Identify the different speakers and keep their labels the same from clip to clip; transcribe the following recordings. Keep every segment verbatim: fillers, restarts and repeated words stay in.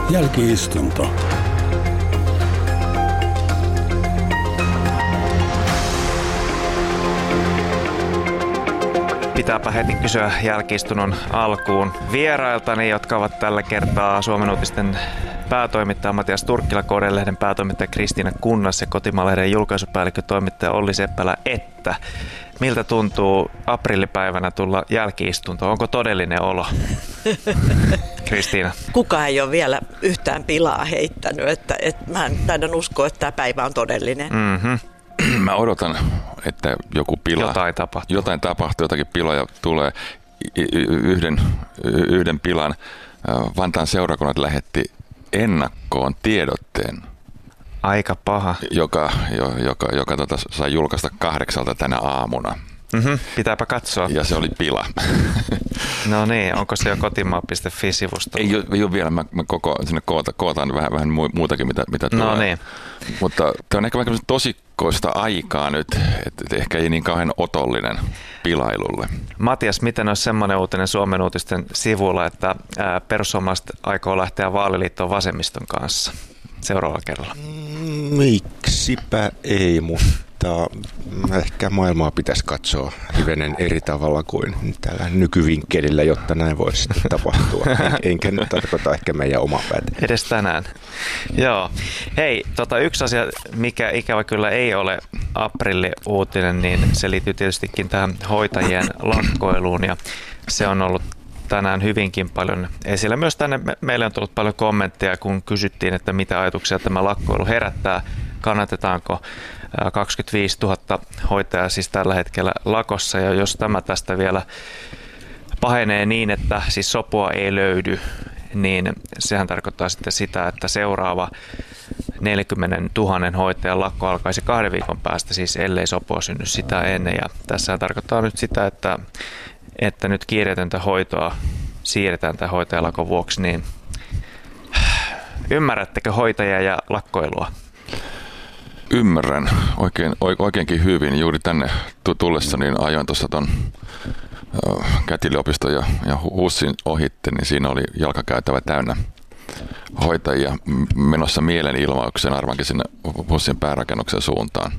Speaker 1: Jälki-istunto.
Speaker 2: Pitääpä heti kysyä jälki-istunnon alkuun vierailtani, jotka ovat tällä kertaa Suomen Uutisten päätoimittaja Matias Turkkila, K D-lehden päätoimittaja Kristiina Kunnas ja Kotimaa-lehden julkaisupäällikkö toimittaja Olli Seppälä. Että miltä tuntuu aprillipäivänä tulla jälki-istunto? Onko todellinen olo? Kristiina.
Speaker 3: Kukaan ei ole vielä yhtään pilaa heittänyt, että, että mä taidan uskoa, että tämä päivä on todellinen.
Speaker 2: Mm-hmm.
Speaker 4: Mä odotan, että joku pila,
Speaker 2: jotain tapahtuu.
Speaker 4: Jotain tapahtuu, jotakin piloja tulee. Yhden, yhden pilan Vantaan seurakunnat lähetti ennakkoon tiedotteen.
Speaker 2: Aika paha.
Speaker 4: Joka, joka, joka tota, sai julkaista kahdeksalta tänä aamuna.
Speaker 2: Mm-hmm. Pitääpä katsoa.
Speaker 4: Ja se oli pila.
Speaker 2: No niin, onko se jo kotimaa piste fi-sivusto?
Speaker 4: Ei, ei ole vielä. Mä, mä koko, sinne koota, kootaan vähän, vähän muutakin, mitä, mitä tulee.
Speaker 2: No niin.
Speaker 4: Mutta tämä on ehkä vähän tosikkoista aikaa nyt, että ehkä ei niin kauhean otollinen pilailulle.
Speaker 2: Matias, miten olisi semmoinen uutinen Suomen Uutisten sivulla, että perussuomalaiset aikoo lähteä vaaliliittoon vasemmiston kanssa seuraavalla kerralla?
Speaker 5: Miksipä ei, mutta ehkä maailmaa pitäisi katsoa hivenen eri tavalla kuin tällä nykyvinkkelillä, jotta näin voisi sitten tapahtua. Enkä nyt tarkoita ehkä meidän omaa päätä.
Speaker 2: Edes tänään. Joo. Hei, tota, yksi asia, mikä ikävä kyllä ei ole aprilli-uutinen, niin se liittyy tietystikin tähän hoitajien lakkoiluun, ja se on ollut tänään hyvinkin paljon esillä. Myös tänne meille on tullut paljon kommentteja, kun kysyttiin, että mitä ajatuksia tämä lakkoilu herättää. Kannatetaanko kaksikymmentäviisituhatta hoitajaa siis tällä hetkellä lakossa, ja jos tämä tästä vielä pahenee niin, että siis sopua ei löydy, niin sehän tarkoittaa sitten sitä, että seuraava neljäkymmentätuhatta hoitajan lakko alkaisi kahden viikon päästä, siis ellei sopua synny sitä ennen, ja tässä tarkoittaa nyt sitä, että, että nyt kiireetöntä hoitoa siirretään tämän hoitajalakon vuoksi, niin ymmärrättekö hoitajia ja lakkoilua?
Speaker 4: Ymmärrän oikein, oikeinkin hyvin. Juuri tänne tullessa niin ajoin tuossa tuon Kätilöopiston ja, ja HUSin ohitte, niin siinä oli jalkakäytävä täynnä hoitajia menossa mielenilmaukseen arvankin sinne HUSin päärakennuksen suuntaan.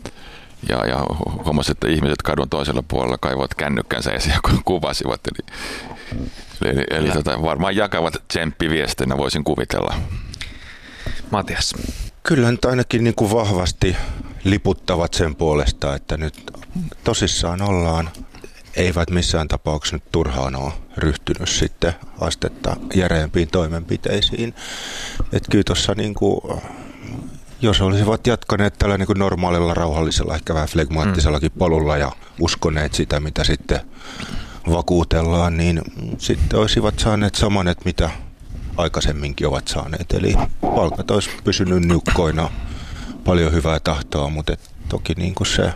Speaker 4: Ja, ja huomasin, että ihmiset kadun toisella puolella kaivoivat kännykkänsä esiin ja kuvasivat. Eli, eli, eli tota, varmaan jakavat tsemppiviestinä, voisin kuvitella.
Speaker 2: Matias.
Speaker 5: Kyllä nyt ainakin niin kuin vahvasti liputtavat sen puolesta, että nyt tosissaan ollaan. Eivät missään tapauksessa nyt turhaan ole ryhtynyt sitten astetta järeämpiin toimenpiteisiin. Että kyllä tuossa niin kuin, jos olisivat jatkaneet tällä niin kuin normaalilla, rauhallisella, ehkä vähän flegmaattisellakin polulla ja uskoneet sitä, mitä sitten vakuutellaan, niin sitten olisivat saaneet saman, että mitä aikaisemminkin ovat saaneet. Eli palkat olisi pysynyt niukkoina, paljon hyvää tahtoa, mutta toki niin kuin se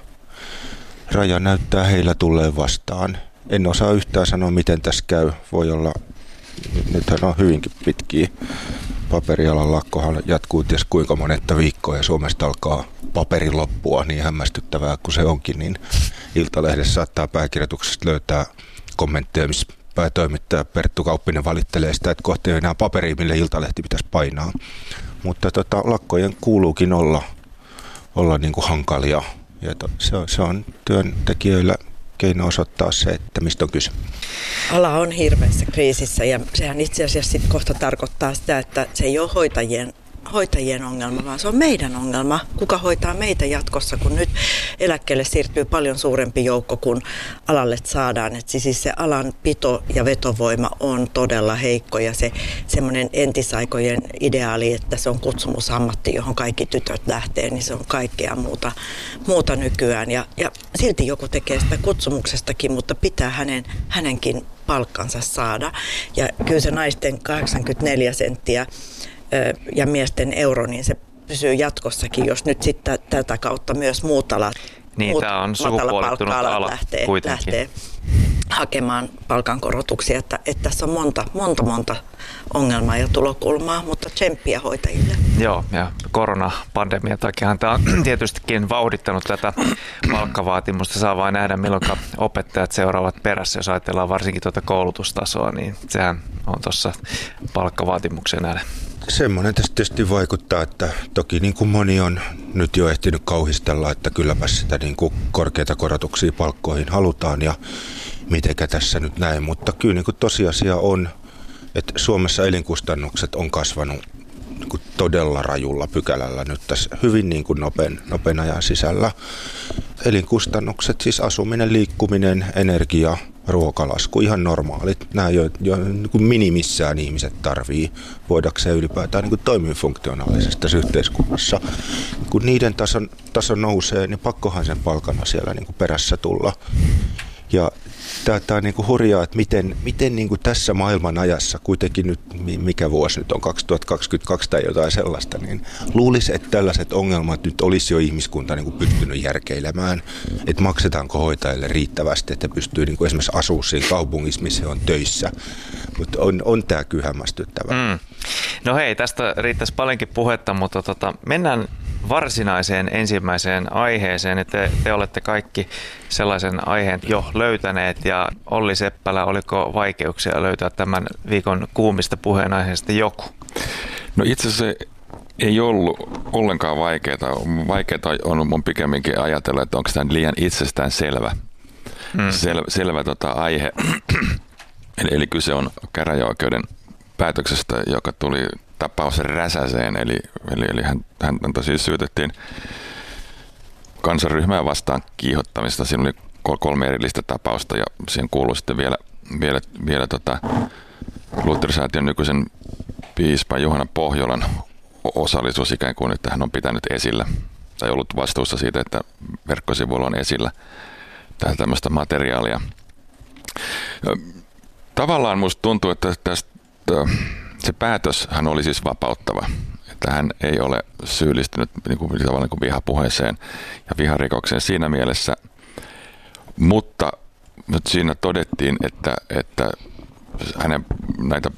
Speaker 5: raja näyttää heillä tulleen vastaan. En osaa yhtään sanoa, miten tässä käy. Voi olla, nythän on hyvinkin pitkiä. Paperialan lakkohan jatkuu ties kuinka monetta viikkoa ja Suomesta alkaa paperin loppua, niin hämmästyttävää kuin se onkin. Niin Iltalehdessä saattaa pääkirjoituksesta löytää kommentteja, missä päätoimittaja Perttu Kauppinen valittelee sitä, että kohta ei enää paperia, mille Iltalehti pitäisi painaa. Mutta tota, lakkojen kuuluukin olla, olla niin kuin hankalia. Ja to, se, on, se on työntekijöillä keino osoittaa se, että mistä on kyse.
Speaker 3: Ala on hirveässä kriisissä, ja sehän itse asiassa sit kohta tarkoittaa sitä, että se ei ole hoitajien, hoitajien ongelma, vaan se on meidän ongelma. Kuka hoitaa meitä jatkossa, kun nyt eläkkeelle siirtyy paljon suurempi joukko kuin alalle saadaan. Et siis se alan pito ja vetovoima on todella heikko, ja se semmoinen entisaikojen ideaali, että se on kutsumusammatti, johon kaikki tytöt lähtee, niin se on kaikkea muuta, muuta nykyään. Ja, ja silti joku tekee sitä kutsumuksestakin, mutta pitää hänen, hänenkin palkkansa saada. Ja kyllä se naisten kahdeksankymmentäneljä senttiä ja miesten euro, niin se pysyy jatkossakin, jos nyt sitten tätä kautta myös muut alat,
Speaker 2: niin,
Speaker 3: muut
Speaker 2: tämä on sukupuolittunut ala
Speaker 3: lähtee,
Speaker 2: kuitenkin.
Speaker 3: lähtee hakemaan palkankorotuksia, että, että tässä on monta, monta, monta ongelmaa ja tulokulmaa, mutta tsemppiä hoitajille.
Speaker 2: Joo, ja koronapandemian takiahan tämä on tietystikin vauhdittanut tätä palkkavaatimusta. Saa vain nähdä, milloin opettajat seuraavat perässä, jos ajatellaan varsinkin tuota koulutustasoa, niin sehän on tuossa palkkavaatimukseen nähden.
Speaker 5: semmoinen tästä tietysti vaikuttaa, että toki niin kuin moni on nyt jo ehtinyt kauhistella, että kylläpä sitä niin kuin korkeita korotuksia palkkoihin halutaan ja mitenkä tässä nyt näin. Mutta kyllä niin kuin tosiasia on, että Suomessa elinkustannukset on kasvanut niin kuin todella rajulla pykälällä nyt tässä hyvin niin kuin nopean, nopean ajan sisällä. Elinkustannukset, siis asuminen, liikkuminen, energia, ruokalasku, ihan normaalit. Nämä jo, jo niin kuin minimissään ihmiset tarvii voidakseen ylipäätään niin kuin toimia funktionaalisesti tässä yhteiskunnassa. Kun niiden tason, taso nousee, niin pakkohan sen palkana siellä niin kuin perässä tulla. Ja tämä on niin kuin hurjaa, että miten, miten niin kuin tässä maailman ajassa, kuitenkin nyt, mikä vuosi nyt on, kaksituhattakaksikymmentäkaksi tai jotain sellaista, niin luulisi, että tällaiset ongelmat nyt olisi jo ihmiskunta niin kuin pystynyt järkeilemään, että maksetaanko hoitajille riittävästi, että pystyy niin kuin esimerkiksi asumaan siinä kaupungissa, missä on töissä, mutta on, on tämä kyllä hämmästyttävää. Mm.
Speaker 2: No hei, tästä riittäisi paljonkin puhetta, mutta tota, mennään varsinaiseen ensimmäiseen aiheeseen. Te, te olette kaikki sellaisen aiheen jo löytäneet ja Olli Seppälä, oliko vaikeuksia löytää tämän viikon kuumista puheenaiheesta joku?
Speaker 4: No itse asiassa ei ollut ollenkaan vaikeaa. Vaikeaa on, on pikemminkin ajatella, että onko tämä liian itsestään selvä, hmm. sel, selvä tota, aihe. eli, eli kyse on käräjäoikeuden päätöksestä, joka tuli tapaus Räsäseen, eli, eli, eli hän, häntä siis syytettiin kansanryhmää vastaan kiihottamista. Siinä oli kolme erillistä tapausta ja siihen kuului sitten vielä, vielä, vielä tota Lutherisäätiön nykyisen piispan Juhana Pohjolan osallisuus ikään kuin, että hän on pitänyt esillä tai ollut vastuussa siitä, että verkkosivuilla on esillä tämmöistä materiaalia. Tavallaan musta tuntuu, että tästä se päätös hän oli siis vapauttava, että hän ei ole syyllistynyt niin kuin, tavallaan kuin vihapuheeseen ja viharikokseen siinä mielessä, mutta nyt siinä todettiin, että, että hänen näitä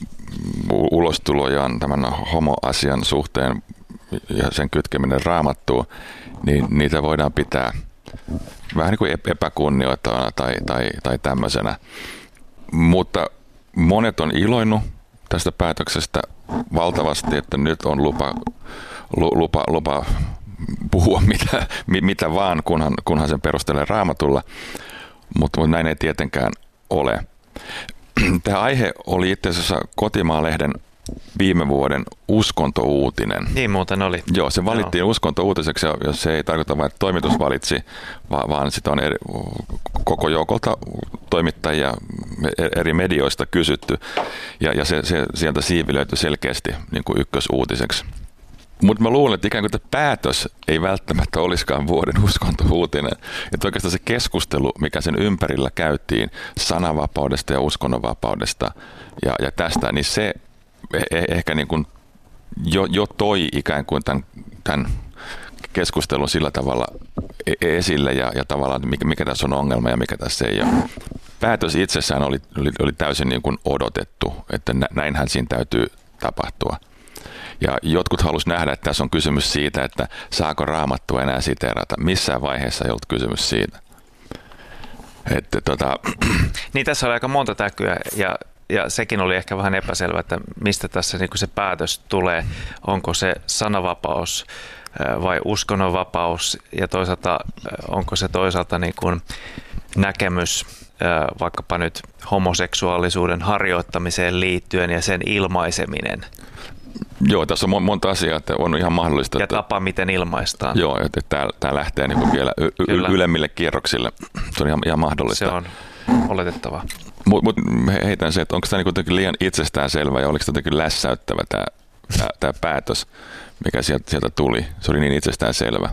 Speaker 4: ulostulojaan tämän homoasian suhteen ja sen kytkeminen Raamattuun, niin niitä voidaan pitää vähän niin kuin epäkunnioittavana tai, tai, tai tämmöisenä, mutta monet on iloinut tästä päätöksestä valtavasti, että nyt on lupa, lupa, lupa puhua mitä, mitä vaan, kunhan, kunhan sen perustelee Raamatulla, mutta näin ei tietenkään ole. Tämä aihe oli itse asiassa Kotimaa-lehden viime vuoden uskontouutinen.
Speaker 2: Niin muuten oli.
Speaker 4: Joo, se valittiin Joo. uskontouutiseksi, ja se ei tarkoita vain, että toimitus valitsi, vaan sitä on eri, koko joukolta toimittajia eri medioista kysytty, ja, ja se, se sieltä siivi löytyi selkeästi niin kuin ykkösuutiseksi. Mutta mä luulen, että ikään kuin tämä päätös ei välttämättä olisikaan vuoden uskontouutinen. Että oikeastaan se keskustelu, mikä sen ympärillä käytiin sananvapaudesta ja uskonnonvapaudesta ja, ja tästä, niin se ehkä niin kuin jo, jo toi ikään kuin tämän, tämän keskustelun sillä tavalla esille ja, ja tavallaan mikä, mikä tässä on ongelma ja mikä tässä ei ole. Päätös itsessään oli, oli, oli täysin niin kuin odotettu, että näinhän siinä täytyy tapahtua. Ja jotkut halusivat nähdä, että tässä on kysymys siitä, että saako Raamattua enää siteerata. Missään vaiheessa ei ollut kysymys siitä. Että, tota...
Speaker 2: Niin tässä oli aika monta täkyä ja, ja sekin oli ehkä vähän epäselvä, että mistä tässä niin kuin se päätös tulee. Onko se sananvapaus vai uskonnonvapaus ja toisaalta onko se toisaalta niin kuin näkemys vaikkapa nyt homoseksuaalisuuden harjoittamiseen liittyen ja sen ilmaiseminen.
Speaker 4: Joo, tässä on monta asiaa, että on ihan mahdollista.
Speaker 2: Ja
Speaker 4: että,
Speaker 2: tapa, miten ilmaistaan.
Speaker 4: Joo, että tämä, tämä lähtee niin kuin vielä y- y- ylemmille kierroksille. Se on ihan, ihan mahdollista.
Speaker 2: Se on oletettavaa.
Speaker 4: Mutta mut heitän se, että onko tämä niin liian itsestäänselvä ja oliko tämä jotenkin lässäyttävä tämä, tämä, tämä päätös, mikä sieltä, sieltä tuli. Se oli niin itsestäänselvä.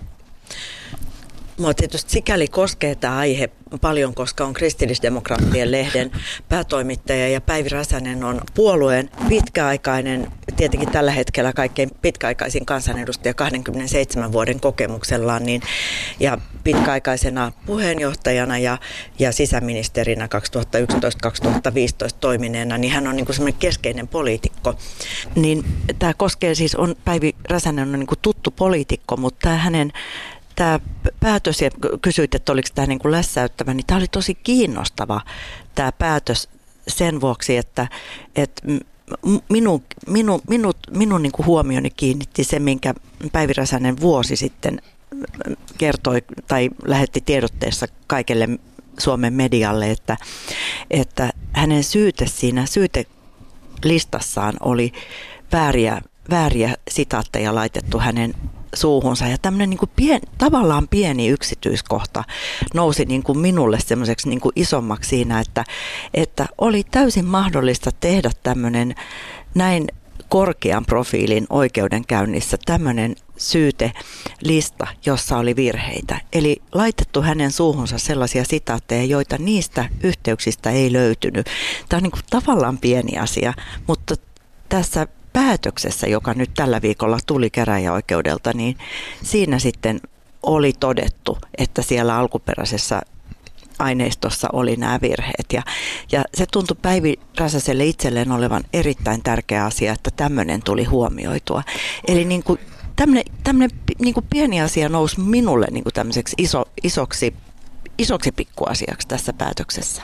Speaker 3: Mua tietysti sikäli koskee tämä aihe paljon, koska on kristillisdemokraattien lehden päätoimittaja ja Päivi Räsänen on puolueen pitkäaikainen, tietenkin tällä hetkellä kaikkein pitkäaikaisin kansanedustaja kaksikymmentäseitsemän vuoden kokemuksellaan niin, ja pitkäaikaisena puheenjohtajana ja, ja sisäministerinä kaksituhattayksitoista kaksituhattaviisitoista toimineena, niin hän on niin kuin semmoinen keskeinen poliitikko. Niin tämä koskee siis, on, Päivi Räsänen on niin kuin tuttu poliitikko, mutta tämä hänen Tämä päätös, ja kysyit, että oliko tämä niin kuin lässäyttävä, niin tämä oli tosi kiinnostava tämä päätös sen vuoksi, että, että minun, minun, minut, minun niin kuin huomioni kiinnitti se, minkä Päivi Räsänen vuosi sitten kertoi tai lähetti tiedotteessa kaikelle Suomen medialle, että, että hänen syyte siinä syytelistassaan oli vääriä, vääriä sitaatteja laitettu hänen suuhunsa. Ja tämmöinen niin kuin pien, tavallaan pieni yksityiskohta nousi niin kuin minulle semmoiseksi niin kuin isommaksi siinä, että, että oli täysin mahdollista tehdä tämmöinen näin korkean profiilin oikeudenkäynnissä tämmöinen syytelista, jossa oli virheitä. Eli laitettu hänen suuhunsa sellaisia sitaatteja, joita niistä yhteyksistä ei löytynyt. Tämä on niin kuin tavallaan pieni asia, mutta tässä päätöksessä, joka nyt tällä viikolla tuli käräjäoikeudelta, niin siinä sitten oli todettu, että siellä alkuperäisessä aineistossa oli nämä virheet. Ja, ja se tuntui Päivi Räsäselle itselleen olevan erittäin tärkeä asia, että tämmöinen tuli huomioitua. Eli niin kuin tämmöinen, tämmöinen niin kuin pieni asia nousi minulle niin kuin tämmöiseksi iso, isoksi, isoksi pikkuasiaksi tässä päätöksessä.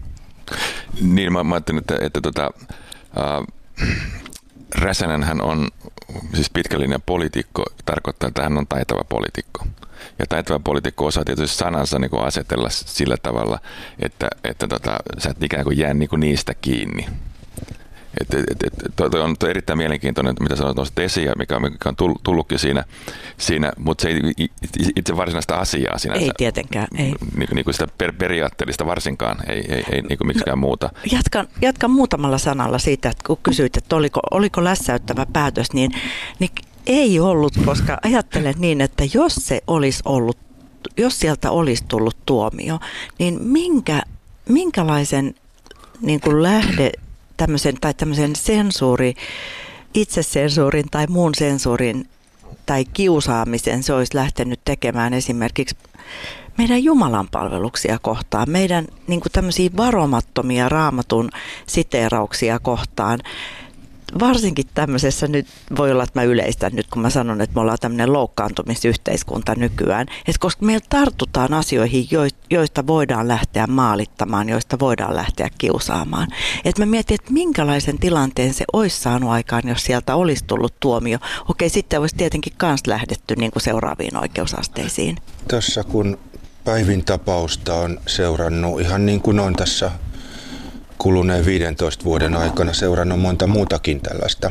Speaker 4: Niin, mä, mä ajattelin, että, että tota, äh, Räsänenhän on siis pitkällinen poliitikko, tarkoittaa, että hän on taitava poliitikko. Ja taitava poliitikko osaa tietysti sanansa niin kuin asetella sillä tavalla, että, että tota, sä et ikään kuin jää niin kuin niistä kiinni. Et, et, et, toi, toi on toi erittäin mielenkiintoinen, mitä sanoit tuosta esiin, mikä, mikä on tullutkin siinä, siinä mutta se ei itse varsinaista asiaa sinänsä.
Speaker 3: Ei tietenkään, ei.
Speaker 4: Niin, niin kuin sitä per, periaatteellista varsinkaan, ei, ei, ei niin kuin miksikään no, muuta.
Speaker 3: Jatkan, jatkan muutamalla sanalla siitä, että kun kysyit, että oliko, oliko lässäyttävä päätös, niin, niin ei ollut, koska ajattelen niin, että jos se olisi ollut, jos sieltä olisi tullut tuomio, niin minkä, minkälaisen niin kuin lähde tämmöisen tai tämmöisen sensuuri, itsesensuurin tai muun sensuurin tai kiusaamisen se olisi lähtenyt tekemään esimerkiksi meidän Jumalan palveluksia kohtaan, meidän niin kuin tämmöisiä varomattomia Raamatun siteerauksia kohtaan. Varsinkin tämmöisessä, nyt voi olla, että mä yleistän nyt, kun mä sanon, että me ollaan tämmöinen loukkaantumisyhteiskunta nykyään. Että koska meillä tartutaan asioihin, joista voidaan lähteä maalittamaan, joista voidaan lähteä kiusaamaan. Että mä mietin, että minkälaisen tilanteen se olisi saanut aikaan, jos sieltä olisi tullut tuomio. Okei, sitten olisi tietenkin kans lähdetty niin kuin seuraaviin oikeusasteisiin.
Speaker 5: Tässä kun Päivin tapausta on seurannut ihan niin kuin on tässä kuluneen viidentoista vuoden aikana seurannut monta muutakin tällaista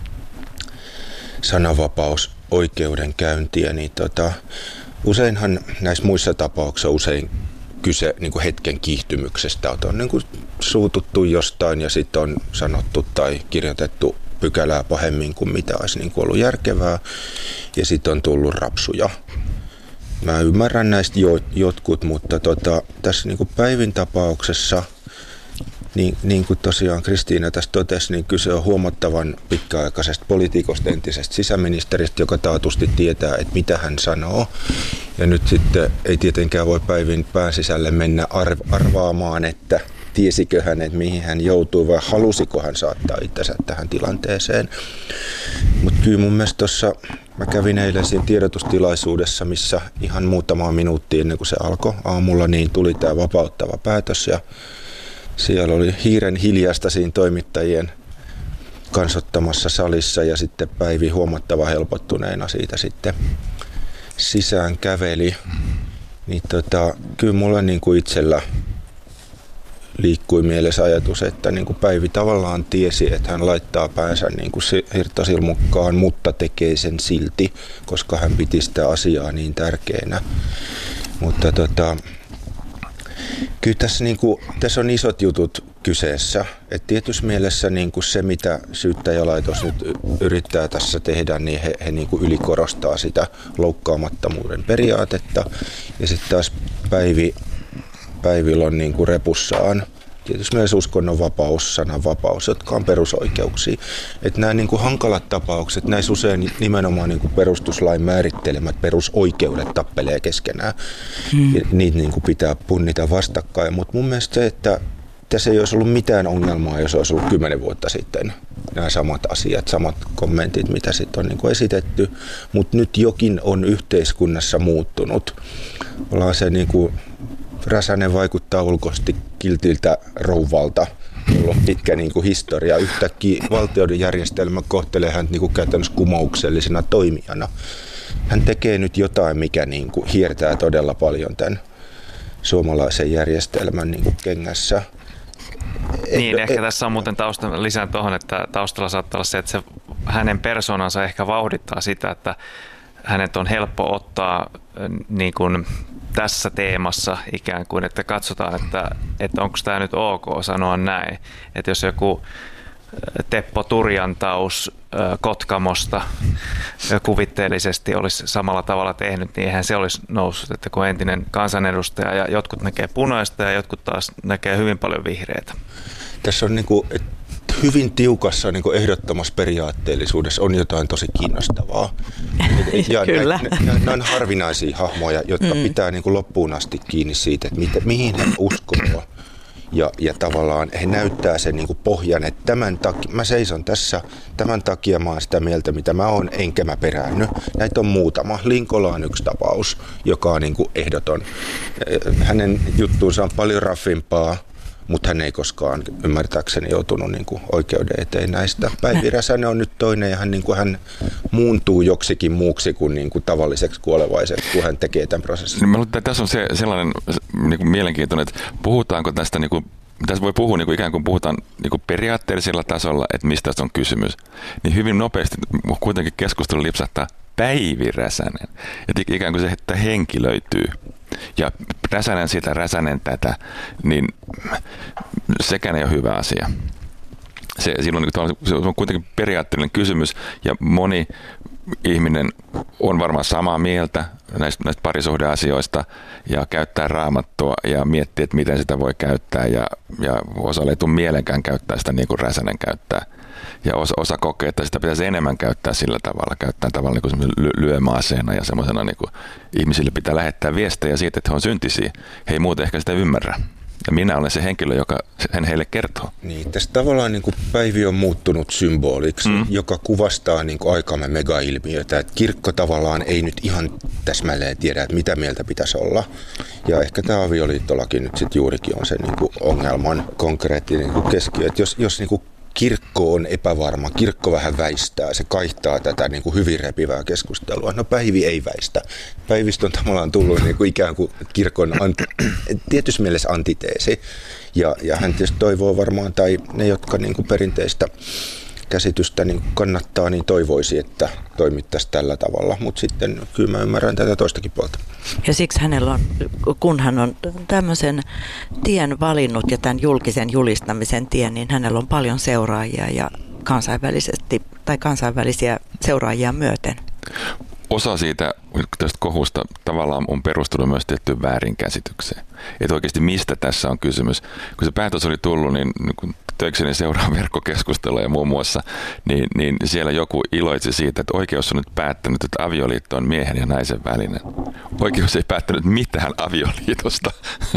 Speaker 5: sananvapausoikeudenkäyntiä, niin tota, useinhan näissä muissa tapauksissa usein kyse niin kuin hetken kiihtymyksestä, että on niin kuin suututtu jostain ja sitten on sanottu tai kirjoitettu pykälää pahemmin kuin mitä olisi niin kuin ollut järkevää ja sitten on tullut rapsuja. Mä ymmärrän näistä jo, jotkut, mutta tota, tässä niin kuin Päivin tapauksessa Niin, niin kuin tosiaan Kristiina tässä totesi, niin kyse on huomattavan pitkäaikaisesta poliitikosta, entisestä sisäministeristä, joka taatusti tietää, että mitä hän sanoo. Ja nyt sitten ei tietenkään voi Päivin pään sisälle mennä arv- arvaamaan, että tiesikö hän, että mihin hän joutui vai halusiko hän saattaa itsensä tähän tilanteeseen. Mutta kyllä mun mielestä tuossa, mä kävin eilen siinä tiedotustilaisuudessa, missä ihan muutama minuutti ennen kuin se alkoi aamulla, niin tuli tämä vapauttava päätös ja siellä oli hiiren hiljaista siinä toimittajien kansottamassa salissa ja sitten Päivi huomattava helpottuneena siitä sitten sisään käveli. Niin tota, kyllä mulla niin kuin itsellä liikkui mielessä ajatus, että niin kuin Päivi tavallaan tiesi, että hän laittaa päänsä niin kuin hirttasilmukkaan, mutta tekee sen silti, koska hän piti sitä asiaa niin tärkeänä. Mutta tota, kyllä tässä, niin kuin, tässä on isot jutut kyseessä. Et tietyssä mielessä niin kuin se, mitä syyttäjälaitos nyt yrittää tässä tehdä, niin he, he niin kuin ylikorostaa sitä loukkaamattomuuden periaatetta. Ja sitten taas Päivi, Päivillä on niin kuin repussaan tietysti myös uskonnonvapaus, sananvapaus, jotka on perusoikeuksia. Että nämä niin kuin hankalat tapaukset, näissä usein nimenomaan niin kuin perustuslain määrittelemät perusoikeudet tappelee keskenään. Hmm. Niitä niin kuin pitää punnita vastakkain. Mutta mun mielestä se, että tässä ei olisi ollut mitään ongelmaa, jos olisi ollut kymmenen vuotta sitten nämä samat asiat, samat kommentit, mitä sitten on niin kuin esitetty. Mutta nyt jokin on yhteiskunnassa muuttunut. Ollaan se niin kuin Räsänen vaikuttaa ulkoisesti kiltiltä rouvalta, jolla on pitkä niin kuin historia. Yhtäkkiä valtioiden järjestelmä kohtelee hän niin kuin käytännössä kumouksellisena toimijana. Hän tekee nyt jotain, mikä niin kuin hiertää todella paljon tämän suomalaisen järjestelmän niin kuin kengässä.
Speaker 2: Niin, ehkä tässä on muuten taustalla, lisään tuohon, että taustalla saattaa olla se, että se hänen persoonansa ehkä vauhdittaa sitä, että hänet on helppo ottaa niin kuin tässä teemassa ikään kuin, että katsotaan, että, että onko tämä nyt ok sanoa näin. Että jos joku Teppo Turjantaus Kotkamosta kuvitteellisesti olisi samalla tavalla tehnyt, niin eihän se olisi noussut, että kun entinen kansanedustaja ja jotkut näkee punaista ja jotkut taas näkee hyvin paljon vihreitä.
Speaker 5: Tässä on niin kuin, hyvin tiukassa niin kuin ehdottomassa periaatteellisuudessa on jotain tosi kiinnostavaa. Ja
Speaker 3: Kyllä.
Speaker 5: Nämä on harvinaisia hahmoja, jotka mm. pitää niin kuin loppuun asti kiinni siitä, että mitä, mihin he uskoo. Ja, ja tavallaan he näyttää sen niin kuin pohjan, että tämän takia, mä seison tässä, tämän takia mä oon sitä mieltä, mitä mä oon, enkä mä peräänny. Näitä on muutama. Linkola on yksi tapaus, joka on niin kuin ehdoton. Hänen juttuunsa on paljon raffimpaa, mutta hän ei koskaan ymmärtääkseni joutunut niin kuin oikeuden eteen näistä. Päivi Räsänen on nyt toinen ja hän, niin kuin, hän muuntuu joksikin muuksi kuin, niin kuin tavalliseksi kuolevaiseksi, kun hän tekee tämän prosessin.
Speaker 4: Mä luulen, että tässä on se, sellainen niin kuin mielenkiintoinen, että puhutaanko tästä, niin kuin, tässä voi puhua niin kuin ikään kuin puhutaan niin kuin periaatteellisella tasolla, että mistä tässä on kysymys, niin hyvin nopeasti kuitenkin keskustelu lipsahtaa Päivi Räsänen, että ikään kuin se, että henkilöityy. Ja Räsänen sitä, Räsänen tätä, niin sekään ei ole hyvä asia. Se, silloin, se on kuitenkin periaatteellinen kysymys ja moni ihminen on varmaan samaa mieltä näistä, näistä parisuhdeasioista ja käyttää Raamattua ja miettii, että miten sitä voi käyttää ja, ja osalle ei tule mielenkään käyttää sitä niin kuin Räsänen käyttää. Ja osa, osa kokee, että sitä pitäisi enemmän käyttää sillä tavalla, käyttää tavallaan niin ly- lyömäaseena ja semmoisena niin kuin ihmisille pitää lähettää viestejä siitä, että he on syntisiä. He ei muuten ehkä sitä ymmärrä. Ja minä olen se henkilö, joka sen heille kertoo.
Speaker 5: Niin, tässä tavallaan niin kuin Päivi on muuttunut symboliksi, mm. joka kuvastaa niin kuin aikamme megailmiötä. Että kirkko tavallaan ei nyt ihan täsmälleen tiedä, että mitä mieltä pitäisi olla. Ja ehkä tämä avioliittolaki nyt sitten juurikin on se niin kuin ongelman konkreettinen niin kuin keskiö. Että jos, jos niin kuin kirkko on epävarma, kirkko vähän väistää, se kaihtaa tätä niin kuin hyvin repivää keskustelua. No Päivi ei väistä. Päivistä on tavallaan tullut niin kuin ikään kuin kirkon anti, tietyssä mielessä antiteesi. Ja, ja hän tietysti toivoo varmaan, tai ne, jotka niin kuin perinteistä käsitystä niin kannattaa, niin toivoisi, että toimittaisiin tällä tavalla. Mutta sitten kyllä mä ymmärrän tätä toistakin puolta.
Speaker 3: Ja siksi hänellä on, kun hän on tämmöisen tien valinnut ja tämän julkisen julistamisen tien, niin hänellä on paljon seuraajia ja kansainvälisesti tai kansainvälisiä seuraajia myöten.
Speaker 4: Osa siitä tästä kohusta tavallaan on perustunut myös tiettyyn väärinkäsitykseen. Että oikeasti mistä tässä on kysymys. Kun se päätös oli tullut, niin kun töikseni seuraa verkkokeskustelua ja muun muassa, niin, niin siellä joku iloitsi siitä, että oikeus on nyt päättänyt, että avioliitto on miehen ja naisen välinen. Oikeus ei päättänyt mitään avioliitosta,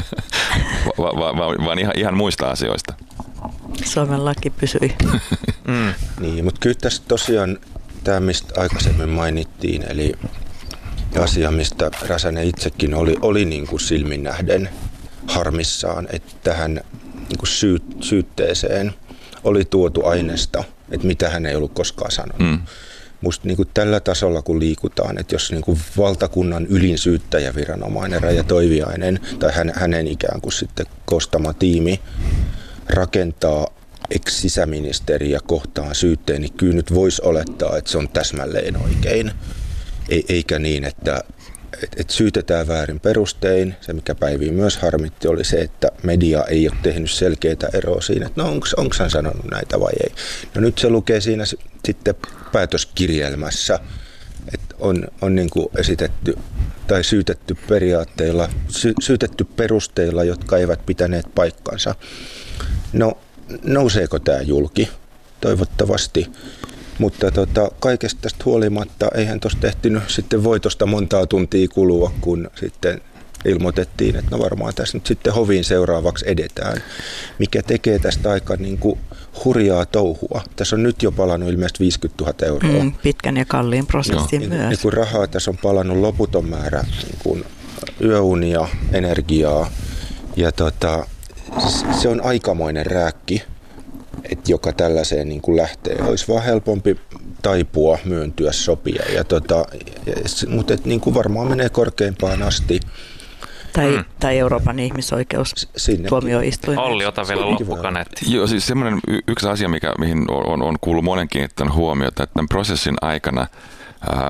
Speaker 4: va, va, va, vaan ihan, ihan muista asioista.
Speaker 3: Suomen laki pysyi.
Speaker 5: mm. Niin, mutta kyllä tässä tosiaan tämä, mistä aikaisemmin mainittiin, eli asia, mistä Räsänen itsekin oli, oli niin kuin silmin nähden harmissaan, että tähän niin kuin syyt, syytteeseen oli tuotu aineesta, että mitä hän ei ollut koskaan sanonut. Mm. Musta niin kuin tällä tasolla, kun liikutaan, että jos niin kuin valtakunnan ylin syyttäjäviranomainen Raija Toiviainen tai hän, hänen ikään kuin sitten koostama tiimi rakentaa ex-sisäministeriä kohtaan syytteen, niin kyllä nyt voisi olettaa, että se on täsmälleen oikein. E- eikä niin, että et, et syytetään väärin perustein. Se, mikä Päiviin myös harmitti, oli se, että media ei ole tehnyt selkeää eroa siinä, että no onko hän sanonut näitä vai ei. No nyt se lukee siinä sitten päätöskirjelmässä, että on, on niin kuin esitetty tai syytetty periaatteilla, sy- syytetty perusteilla, jotka eivät pitäneet paikkansa. No, nouseeko tämä julki? Toivottavasti. Mutta tota, kaikesta tästä huolimatta eihän tuosta tehtinyt sitten voitosta montaa tuntia kulua, kun sitten ilmoitettiin, että no varmaan tässä nyt sitten hoviin seuraavaksi edetään, mikä tekee tästä aika niin kuin hurjaa touhua. Tässä on nyt jo palannut ilmeisesti viisikymmentätuhatta euroa. Mm,
Speaker 3: pitkän ja kalliin prosessin
Speaker 5: no.
Speaker 3: myös.
Speaker 5: Niin kun rahaa tässä on palannut loputon määrä niin kuin yöunia, energiaa Ja tota, se on aikamoinen rääkki, että joka tällaiseen niin kuin lähtee. Olisi vaan helpompi taipua, myöntyä, sopia. Ja tota, mutta et niin kuin varmaan menee korkeimpaan asti.
Speaker 3: Tai, hmm. tai Euroopan ihmisoikeustuomioistuin.
Speaker 2: Olli, ota vielä loppukaneetti.
Speaker 4: Joo, siis semmoinen y- yksi asia, mikä, mihin on, on kuullut monen kiinnittänyt huomiota, että tämän prosessin aikana ää,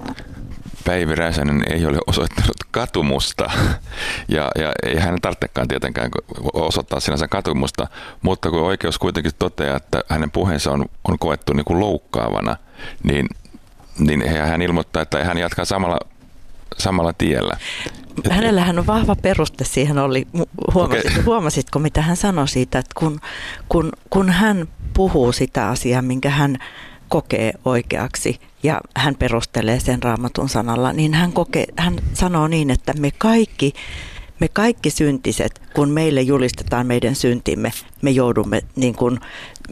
Speaker 4: Päivi Räsänen ei ole osoittanut katumusta, ja, ja ei hänen tarvitsekaan tietenkään osoittaa sinänsä katumusta, mutta kun oikeus kuitenkin toteaa, että hänen puheensa on, on koettu niin kuin loukkaavana, niin, niin hän ilmoittaa, että hän jatkaa samalla, samalla tiellä.
Speaker 3: Hänellähän on vahva peruste siihen, oli, huomasit, okay. huomasitko mitä hän sanoi siitä, että kun, kun, kun hän puhuu sitä asiaa, minkä hän kokee oikeaksi ja hän perustelee sen Raamatun sanalla, niin hän, kokee, hän sanoo niin, että me kaikki, me kaikki syntiset, kun meille julistetaan meidän syntimme, me joudumme niin kuin,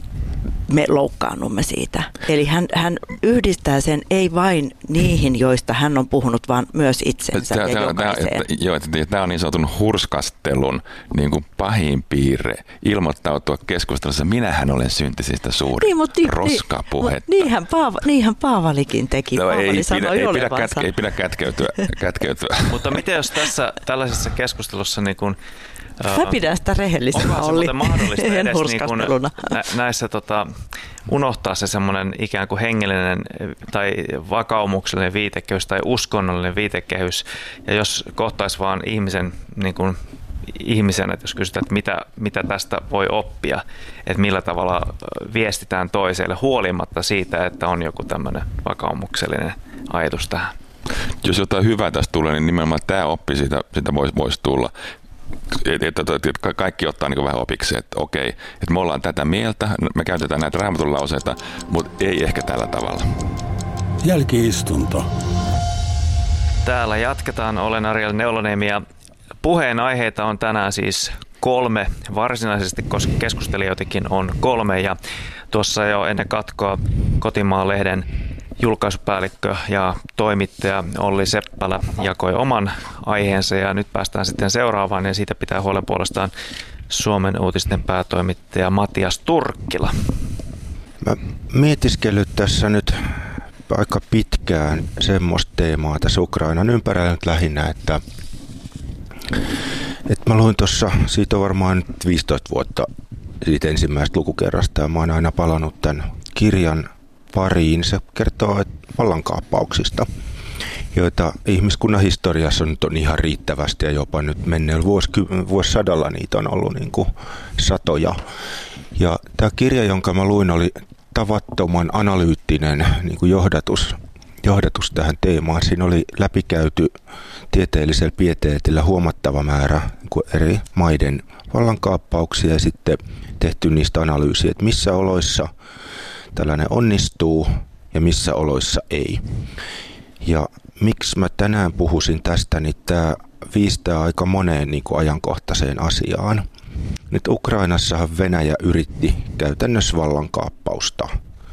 Speaker 3: me loukkaannumme siitä. Eli hän, hän yhdistää sen ei vain niihin, joista hän on puhunut, vaan myös itsensä tämä, ja tämä, jokaiseen. Tämä, joo, että tämä on niin sanotun hurskastelun niin kuin pahin piirre, ilmoittautua keskustelussa, minähän olen syntisistä suuri, niin, mutta, roskapuhetta. Niin, niinhän, Paava, niinhän Paavalikin teki.
Speaker 4: No,
Speaker 3: Paavali
Speaker 4: ei,
Speaker 3: sanoi
Speaker 4: pidä, ei, pidä kätke, ei pidä kätkeytyä. kätkeytyä.
Speaker 2: Mutta miten jos tässä tällaisessa keskustelussa niin kuin
Speaker 3: Mä pidän sitä rehellisenä, Olli.
Speaker 2: Onko se mahdollista edes niin kuin nä- näissä tota, unohtaa se semmoinen ikään kuin hengellinen tai vakaumuksellinen viitekehys tai uskonnollinen viitekehys, ja jos kohtaisi vaan ihmisen niin kuin ihmisen, että jos kysytään, että mitä, mitä tästä voi oppia, että millä tavalla viestitään toiselle huolimatta siitä, että on joku tämmöinen vakaumuksellinen ajatus tähän.
Speaker 4: Jos jotain hyvää tästä tulee, niin nimenomaan tämä oppi siitä, siitä voisi vois tulla. Että, että, että kaikki ottaa niin vähän opiksi, että okei, että me ollaan tätä mieltä, me käytetään näitä Raamatun lauseita, mutta ei ehkä tällä tavalla.
Speaker 1: Jälki-istunto.
Speaker 2: Täällä jatketaan. Olen Ariel Neuloniemi ja puheenaiheita on tänään siis kolme varsinaisesti, koska keskustelijoitakin on kolme. Ja tuossa jo ennen katkoa Kotimaan-lehden julkaisupäällikkö ja toimittaja Olli Seppälä jakoi oman aiheensa ja nyt päästään sitten seuraavaan ja siitä pitää huolen puolestaan Suomen uutisten päätoimittaja Matias Turkkila.
Speaker 5: Mä mietiskellyt tässä nyt aika pitkään semmoista teemaa tässä Ukrainan ympärillä nyt lähinnä, että, että mä luin tuossa, siitä on varmaan viisitoista vuotta siitä ensimmäisestä lukukerrasta ja mä oon aina palannut tämän kirjan pariin. Se kertoo vallankaappauksista, joita ihmiskunnan historiassa nyt on ihan riittävästi ja jopa nyt menneellä vuosisadalla niitä on ollut niin kuin satoja. Ja tämä kirja, jonka mä luin, oli tavattoman analyyttinen niin kuin johdatus, johdatus tähän teemaan. Siinä oli läpikäyty tieteellisellä pieteetillä huomattava määrä niin kuin eri maiden vallankaappauksia ja sitten tehty niistä analyysiä, että missä oloissa tällainen onnistuu ja missä oloissa ei. Ja miksi mä tänään puhuisin tästä, niin tämä viistää aika moneen niin kuin ajankohtaiseen asiaan. Nyt Ukrainassahan Venäjä yritti käytännössä vallankaappausta.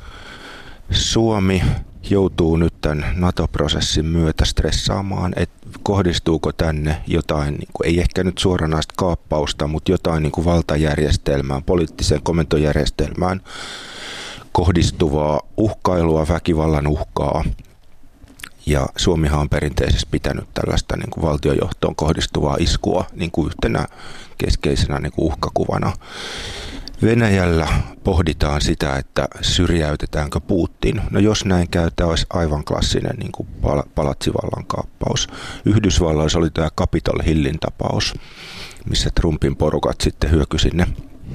Speaker 5: Suomi joutuu nyt tämän NATO-prosessin myötä stressaamaan, että kohdistuuko tänne jotain, niin kuin, ei ehkä nyt suoranaista kaappausta, mutta jotain niin kuin valtajärjestelmään, poliittiseen komentojärjestelmään kohdistuvaa uhkailua, väkivallan uhkaa. Ja Suomihan on perinteisesti pitänyt tällaista niin kuin valtiojohtoon kohdistuvaa iskua niin kuin yhtenä keskeisenä niin kuin uhkakuvana. Venäjällä pohditaan sitä, että syrjäytetäänkö Putin. No jos näin käy, tämä olisi aivan klassinen niin kuin palatsivallan kaappaus. Yhdysvalloissa oli tämä Capitol Hillin tapaus, missä Trumpin porukat sitten hyöky sinne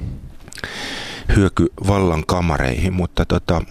Speaker 5: hyöky vallan kamareihin, mutta tota,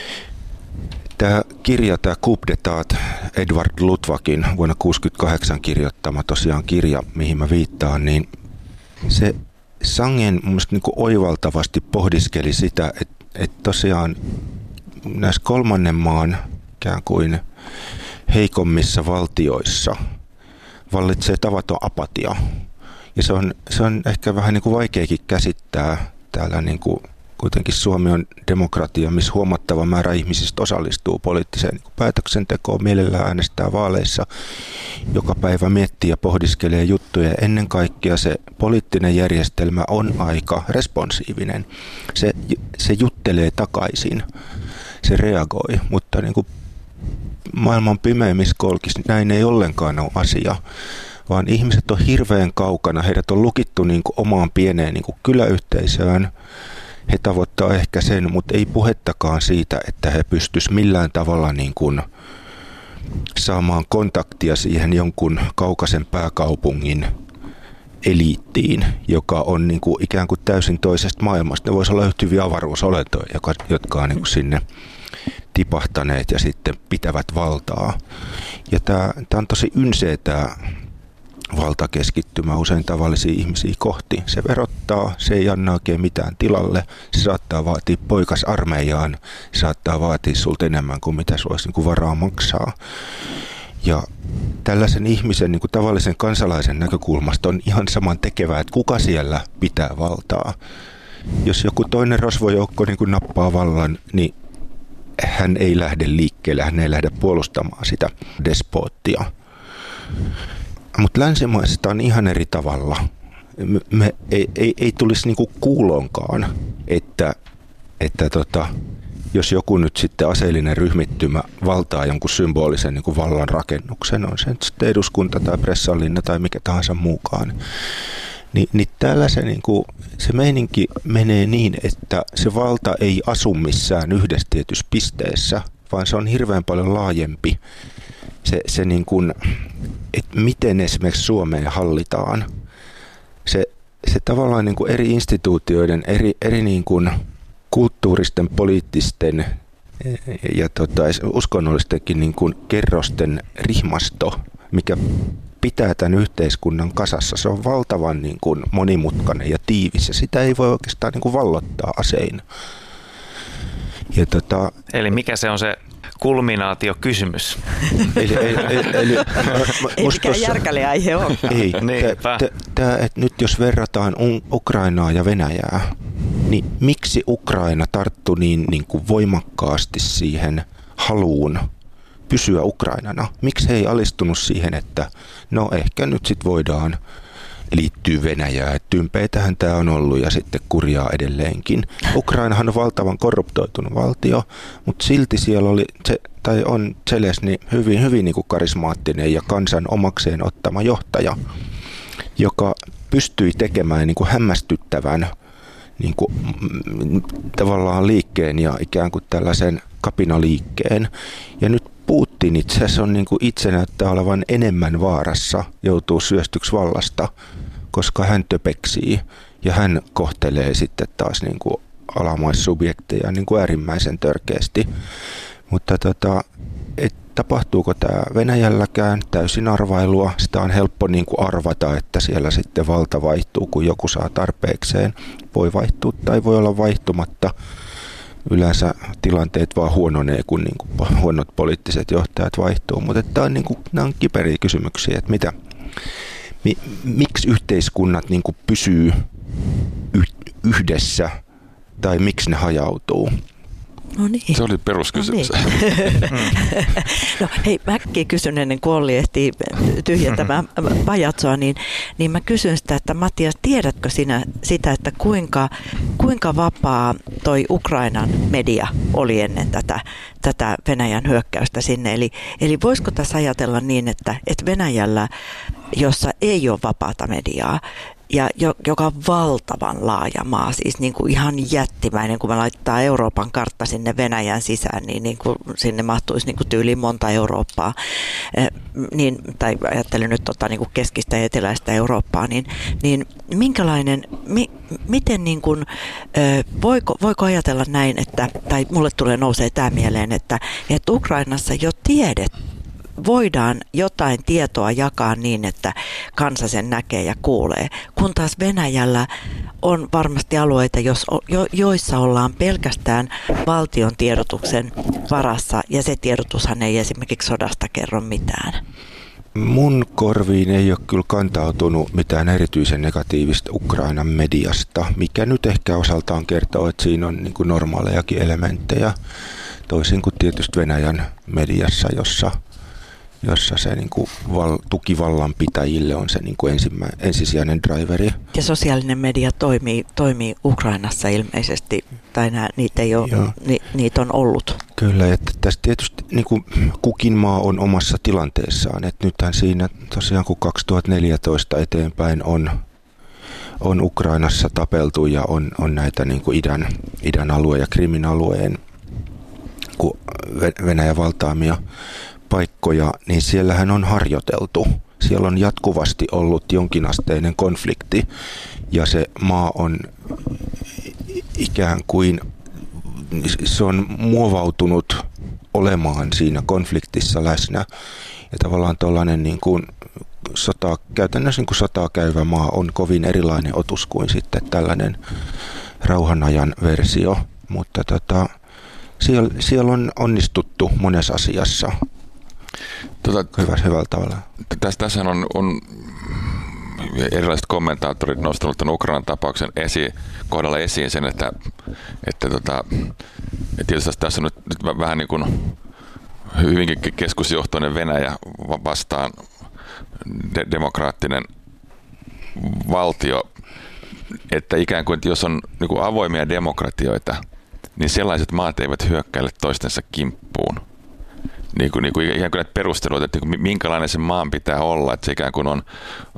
Speaker 5: tämä kirja, tämä Coup d'Etat, Edward Luttwackin vuonna tuhatyhdeksänsataakuusikymmentäkahdeksan kirjoittama tosiaan kirja, mihin mä viittaan, niin se sangen mun mielestä niin kuin oivaltavasti pohdiskeli sitä, että, että tosiaan näissä kolmannen maan ikään kuin heikommissa valtioissa vallitsee tavaton apatia. Ja se on, se on ehkä vähän niin kuin vaikeakin käsittää täällä niin kuin kuitenkin Suomi on demokratia, missä huomattava määrä ihmisistä osallistuu poliittiseen niin kuin päätöksentekoon, mielellään äänestää vaaleissa, joka päivä miettii ja pohdiskelee juttuja. Ennen kaikkea se poliittinen järjestelmä on aika responsiivinen. Se, se juttelee takaisin, se reagoi, mutta niin kuin maailman pimeimmissä kolkissa näin ei ollenkaan ole asia, vaan ihmiset on hirveän kaukana, heidät on lukittu niin kuin omaan pieneen niin kuin kyläyhteisöön. He tavoittaa ehkä sen, mutta ei puhettakaan siitä, että he pystyisivät millään tavalla niin kuin saamaan kontaktia siihen jonkun kaukaisen pääkaupungin eliittiin, joka on niin kuin ikään kuin täysin toisesta maailmasta. Ne voisi olla yhtä hyviä avaruusolentoja, jotka on niin kuin sinne tipahtaneet ja sitten pitävät valtaa. Ja tämä, tämä on tosi ynseä tämä valtakeskittymä usein tavallisia ihmisiä kohti. Se verottaa, se ei anna oikein mitään tilalle, se saattaa vaatia poikas armeijaan, se saattaa vaatia sulta enemmän kuin mitä sulla olisi niin kuin varaa maksaa. Ja tällaisen ihmisen, niin kuin tavallisen kansalaisen näkökulmasta on ihan saman tekevää, että kuka siellä pitää valtaa. Jos joku toinen rosvojoukko niin kuin nappaa vallan, niin hän ei lähde liikkeelle, hän ei lähde puolustamaan sitä despoottia. Mutta länsimaista on ihan eri tavalla. Me, me ei, ei, ei tulisi niinku kuuloonkaan, että, että tota, jos joku nyt sitten aseellinen ryhmittymä valtaa jonkun symbolisen niinku vallan rakennuksen, on se sitten eduskunta tai pressallinna tai mikä tahansa muukaan, niin, niin täällä se, niinku, se meininki menee niin, että se valta ei asu missään yhdessä tietyssä pisteessä, vaan se on hirveän paljon laajempi. Se, se niin kuin, että miten esimerkiksi Suomea hallitaan, se, se tavallaan niin kuin eri instituutioiden, eri, eri niin kuin kulttuuristen, poliittisten ja tota, uskonnollistenkin niin kuin kerrosten rihmasto, mikä pitää tämän yhteiskunnan kasassa, se on valtavan niin kuin monimutkainen ja tiivis ja sitä ei voi oikeastaan niin kuin vallottaa asein. Ja tota,
Speaker 2: Eli mikä se on se kulminaatiokysymys?
Speaker 5: Eli, eli, eli, eli,
Speaker 3: ei mikään järkäle aihe ole.
Speaker 5: Ei. Tämä, että nyt jos verrataan Ukrainaa ja Venäjää, niin miksi Ukraina tarttui niin, niin kuin voimakkaasti siihen haluun pysyä Ukrainana? Miksi he ei alistunut siihen, että no ehkä nyt sitten voidaan liittyy Venäjään. Tympeitähän tämä on ollut ja sitten kurjaa edelleenkin. Ukrainahan on valtavan korruptoitunut valtio, mutta silti siellä oli, tai on Zelensky hyvin, hyvin niin kuin karismaattinen ja kansan omakseen ottama johtaja, joka pystyi tekemään niin kuin hämmästyttävän niin kuin, tavallaan liikkeen ja ikään kuin tällaisen kapinaliikkeen. Ja nyt Putin itse asiassa on niin kuin itse näyttää olevan enemmän vaarassa, joutuu syöstyksi vallasta, koska hän töpeksii ja hän kohtelee sitten taas niin kuin alamaissubjekteja niin kuin äärimmäisen törkeästi. Mutta tota, et, tapahtuuko tämä Venäjälläkään täysin arvailua? Sitä on helppo niin kuin arvata, että siellä sitten valta vaihtuu, kun joku saa tarpeekseen. Voi vaihtua tai voi olla vaihtumatta. Yleensä tilanteet vaan huononee, kun niin kuin huonot poliittiset johtajat vaihtuu. Mutta tämä on, niin kuin, nämä on kiperiä kysymyksiä, että mitä, mi, miksi yhteiskunnat niin kuin pysyy yhdessä tai miksi ne hajautuu.
Speaker 3: No niin.
Speaker 4: Se oli peruskysymys.
Speaker 3: No, niin. No hei, mäkin kysyn ennen kuin Olli ehtii tyhjentämään pajatsoa, niin, niin mä kysyn sitä, että Mattias, tiedätkö sinä sitä, että kuinka, kuinka vapaa toi Ukrainan media oli ennen tätä, tätä Venäjän hyökkäystä sinne? Eli, eli voisiko tässä ajatella niin, että, että Venäjällä, jossa ei ole vapaata mediaa, ja joka on valtavan laaja maa, siis niin kuin ihan jättimäinen, kun me laittaa Euroopan kartta sinne Venäjän sisään, niin, niin kuin sinne mahtuisi niin kuin tyyliin monta Eurooppaa, eh, niin, tai ajattelin nyt tota, niin kuin keskistä ja eteläistä Eurooppaa, niin, niin minkälainen, mi, miten niin kuin, eh, voiko, voiko ajatella näin, että, tai mulle tulee nousee tämä mieleen, että, että Ukrainassa jo tiedetään, voidaan jotain tietoa jakaa niin, että kansa sen näkee ja kuulee, kun taas Venäjällä on varmasti alueita, joissa ollaan pelkästään valtion tiedotuksen varassa, ja se tiedotushan ei esimerkiksi sodasta kerro mitään.
Speaker 5: Mun korviin ei ole kyllä kantautunut mitään erityisen negatiivista Ukrainan mediasta, mikä nyt ehkä osaltaan kertoo, että siinä on niin kuin normaalejakin elementtejä, toisin kuin tietysti Venäjän mediassa, jossa, jossa se niin kuin val, tuki vallanpitäjille on se niin kuin ensimmä, ensisijainen driveri.
Speaker 3: Ja sosiaalinen media toimii, toimii Ukrainassa ilmeisesti, tai nää, niitä, ei ole, ni, niitä on ollut.
Speaker 5: Kyllä, että tässä tietysti niin kuin kukin maa on omassa tilanteessaan. Että nythän siinä tosiaan kun kaksituhattaneljätoista eteenpäin on, on Ukrainassa tapeltu ja on, on näitä niin kuin idän, idän alueen ja Krimin alueen Venäjän valtaamia paikkoja, niin siellähän on harjoiteltu. Siellä on jatkuvasti ollut jonkinasteinen konflikti ja se maa on ikään kuin, se on muovautunut olemaan siinä konfliktissa läsnä. Ja tavallaan tuollainen niin kuin sota, käytännössä niin kuin sotaa käyvä maa on kovin erilainen otus kuin sitten tällainen rauhanajan versio. Mutta tota, siellä, siellä on onnistuttu monessa asiassa. Tota, Hyvä, hyvällä tavalla.
Speaker 4: Tässä, tässä on, on erilaiset kommentaattorit nostanut tämän Ukrainan tapauksen esi, kohdalla esiin sen, että, että, tota, että tietysti tässä on nyt, nyt vähän niin kuin hyvinkin keskusjohtoinen Venäjä vastaan de- demokraattinen valtio, että ikään kuin että jos on niin kuin avoimia demokratioita, niin sellaiset maat eivät hyökkäile toistensa kimppuun. Niin kuin, niin kuin ikään kuin näitä perusteluita, että niin kuin minkälainen sen maan pitää olla, että se ikään kuin on,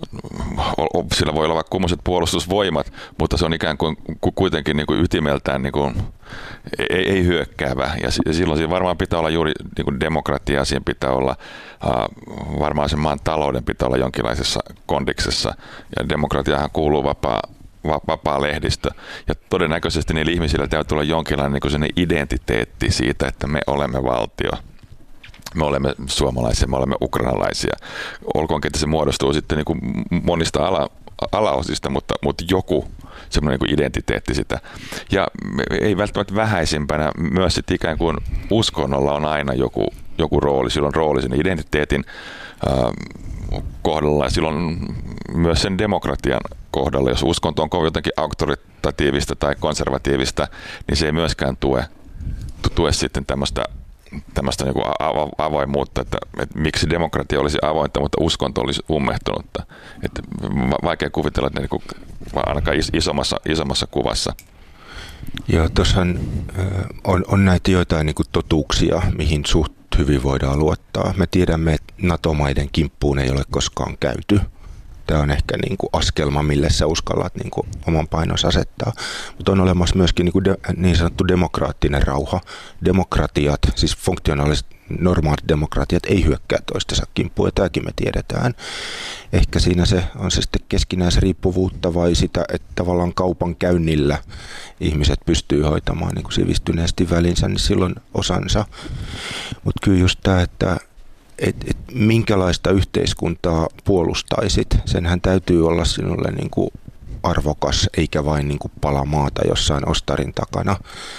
Speaker 4: sillä voi olla vaikka kummoiset puolustusvoimat, mutta se on ikään kuin kuitenkin niin kuin ytimeltään niin kuin ei, ei hyökkäävä. Ja silloin siinä varmaan pitää olla juuri niin kuin demokratia, siinä pitää olla uh, varmaan sen maan talouden pitää olla jonkinlaisessa kondiksessa, ja demokratiahan kuuluu vapaa vapaa lehdistö. Ja todennäköisesti niillä ihmisillä täytyy olla jonkinlainen niin kuin sellainen identiteetti siitä, että me olemme valtio. Me olemme suomalaisia, me olemme ukrainalaisia. Olkoonkin, että se muodostuu sitten niin kuin monista ala, alaosista, mutta, mutta joku semmoinen niin kuin identiteetti sitä. Ja ei välttämättä vähäisimpänä myös sitten ikään kuin uskonnolla on aina joku, joku rooli. Sillä on rooli sen identiteetin äh, kohdalla ja silloin myös sen demokratian kohdalla. Jos uskonto on jotenkin auktoritatiivista tai konservatiivista, niin se ei myöskään tue, tue sitten tämmöistä tämmöistä niin kuin avoimuutta, että, että miksi demokratia olisi avointa, mutta uskonto olisi ummehtunutta. Että vaikea kuvitella, että ne niin kuin, ainakaan isommassa, isommassa kuvassa.
Speaker 5: Joo, tuossahan on, on näitä joitain niin kuin totuuksia, mihin suht hyvin voidaan luottaa. Me tiedämme, että NATO-maiden kimppuun ei ole koskaan käyty. Tämä on ehkä niin kuin askelma, mille sä uskallat niin kuin oman painos asettaa. Mutta on olemassa myöskin niin, kuin de, niin sanottu demokraattinen rauha. Demokratiat, siis funktionaaliset normaalit demokratiat ei hyökkää toistensa kimppuun, ja tämäkin me tiedetään. Ehkä siinä se on se sitten keskinäisriippuvuutta vai sitä, että tavallaan kaupan käynnillä ihmiset pystyy hoitamaan niin kuin sivistyneesti välinsä, niin silloin osansa. Mutta kyllä just tämä, että Et, et minkälaista yhteiskuntaa puolustaisit, senhän täytyy olla sinulle niin kuin arvokas, eikä vain niin kuin pala maata jossain ostarin takana.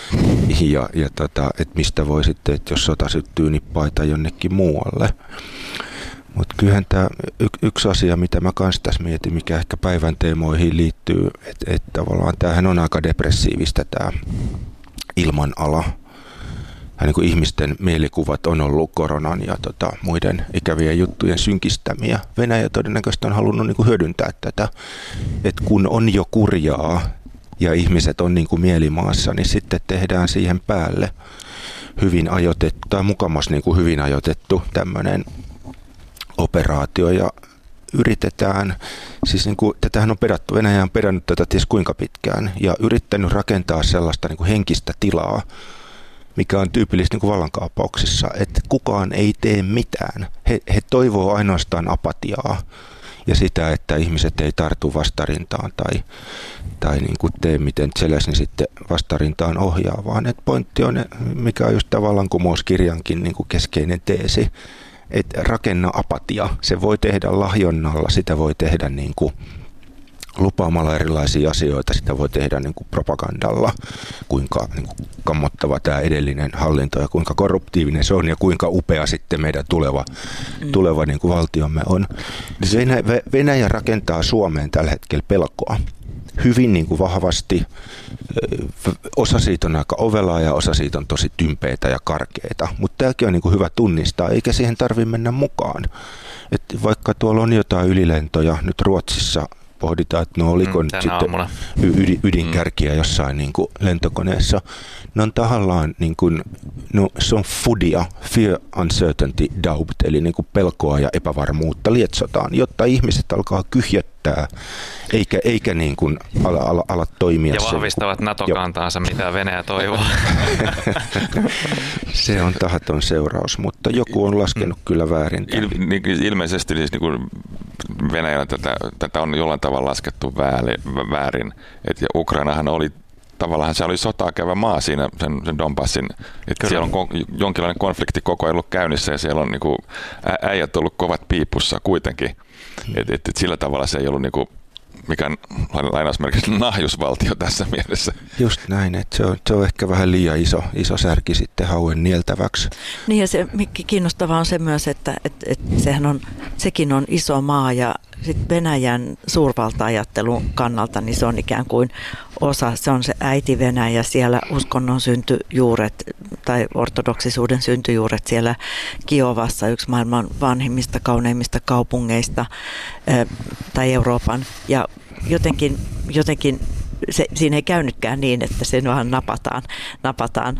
Speaker 5: Ja, ja tota, että mistä voi sitten, että jos sota syttyy, niin paita jonnekin muualle. Mutta kyllähän tämä y, yksi asia, mitä mä kanssa tässä mietin, mikä ehkä päivän teemoihin liittyy, että et tavallaan tämähän on aika depressiivistä tämä ilmanala. Niin kuin ihmisten mielikuvat on ollut koronan ja tota, muiden ikävien juttujen synkistämiä. Venäjä todennäköisesti on halunnut niin kuin hyödyntää tätä, että kun on jo kurjaa ja ihmiset on niin kuin mielimaassa, niin sitten tehdään siihen päälle hyvin ajoitettu tai mukamas niin kuin hyvin ajoitettu tämmöinen operaatio ja yritetään, siis niin kuin, tätähän on pedattu, Venäjä on pedannut tätä ties kuinka pitkään ja yrittänyt rakentaa sellaista niin kuin henkistä tilaa, mikä on tyypillistä niin kuin vallankaappauksissa, että kukaan ei tee mitään. He, he toivoo ainoastaan apatiaa ja sitä, että ihmiset ei tartu vastarintaan tai, tai niin kuin tee miten Zelensky sitten vastarintaan ohjaa, vaan että pointti on, mikä on just tämä vallankumouskirjankin niin kuin keskeinen teesi, että rakenna apatia. Se voi tehdä lahjonnalla, sitä voi tehdä niin kuin lupaamalla erilaisia asioita. Sitä voi tehdä niin kuin propagandalla, kuinka niin kuin kammottava tämä edellinen hallinto ja kuinka korruptiivinen se on ja kuinka upea sitten meidän tuleva, mm. tuleva niin kuin valtiomme on. Venäjä, Venäjä rakentaa Suomeen tällä hetkellä pelkoa. Hyvin niin kuin vahvasti. Osa siitä on aika ovelaa ja osa siitä on tosi tympeitä ja karkeita, mutta tämäkin on niin kuin hyvä tunnistaa, eikä siihen tarvitse mennä mukaan. Et vaikka tuolla on jotain ylilentoja, nyt Ruotsissa pohditaan, että no oliko mm, nyt sitten ydin, ydinkärkiä jossain niin kuin lentokoneessa. Ne on tahallaan, niin kuin, no, se on FUDia, Fear, Uncertainty, Doubt, eli niin kuin pelkoa ja epävarmuutta lietsotaan, jotta ihmiset alkaa kyhjättää, eikä, eikä niin kuin ala, ala, ala toimia.
Speaker 2: Ja vahvistavat sen, NATO-kantaansa, mitä Venäjä toivoo.
Speaker 5: Se on tahaton seuraus, mutta joku on laskenut mm. kyllä väärin.
Speaker 4: Il, niin, ilmeisesti siis niin kuin Venäjällä tätä, tätä on jollain tavalla laskettu väärin. Et, ja Ukrainahan oli tavallaan se oli sotaa käyvä maa siinä sen, sen Donbassin, että siellä on kon, jonkinlainen konflikti koko ajan ollut käynnissä ja siellä on niinku äijät ollut kovat piipussa kuitenkin. Hmm. Et, et, et sillä tavalla se ei ollut niinku mikään lainausmerkiksi nahjusvaltio tässä mielessä.
Speaker 5: Just näin, että se on, se on ehkä vähän liian iso, iso särki sitten hauen nieltäväksi.
Speaker 3: Niin ja se kiinnostavaa on se myös, että, että, että sehän on, sekin on iso maa ja sitten Venäjän suurvalta-ajattelun kannalta niin se on ikään kuin osa, se on se äiti Venäjä, siellä uskonnon syntyjuuret tai ortodoksisuuden syntyjuuret siellä Kiovassa, yksi maailman vanhimmista, kauneimmista kaupungeista tai Euroopan ja jotenkin, jotenkin se, siinä ei käynytkään niin, että se vaan napataan, napataan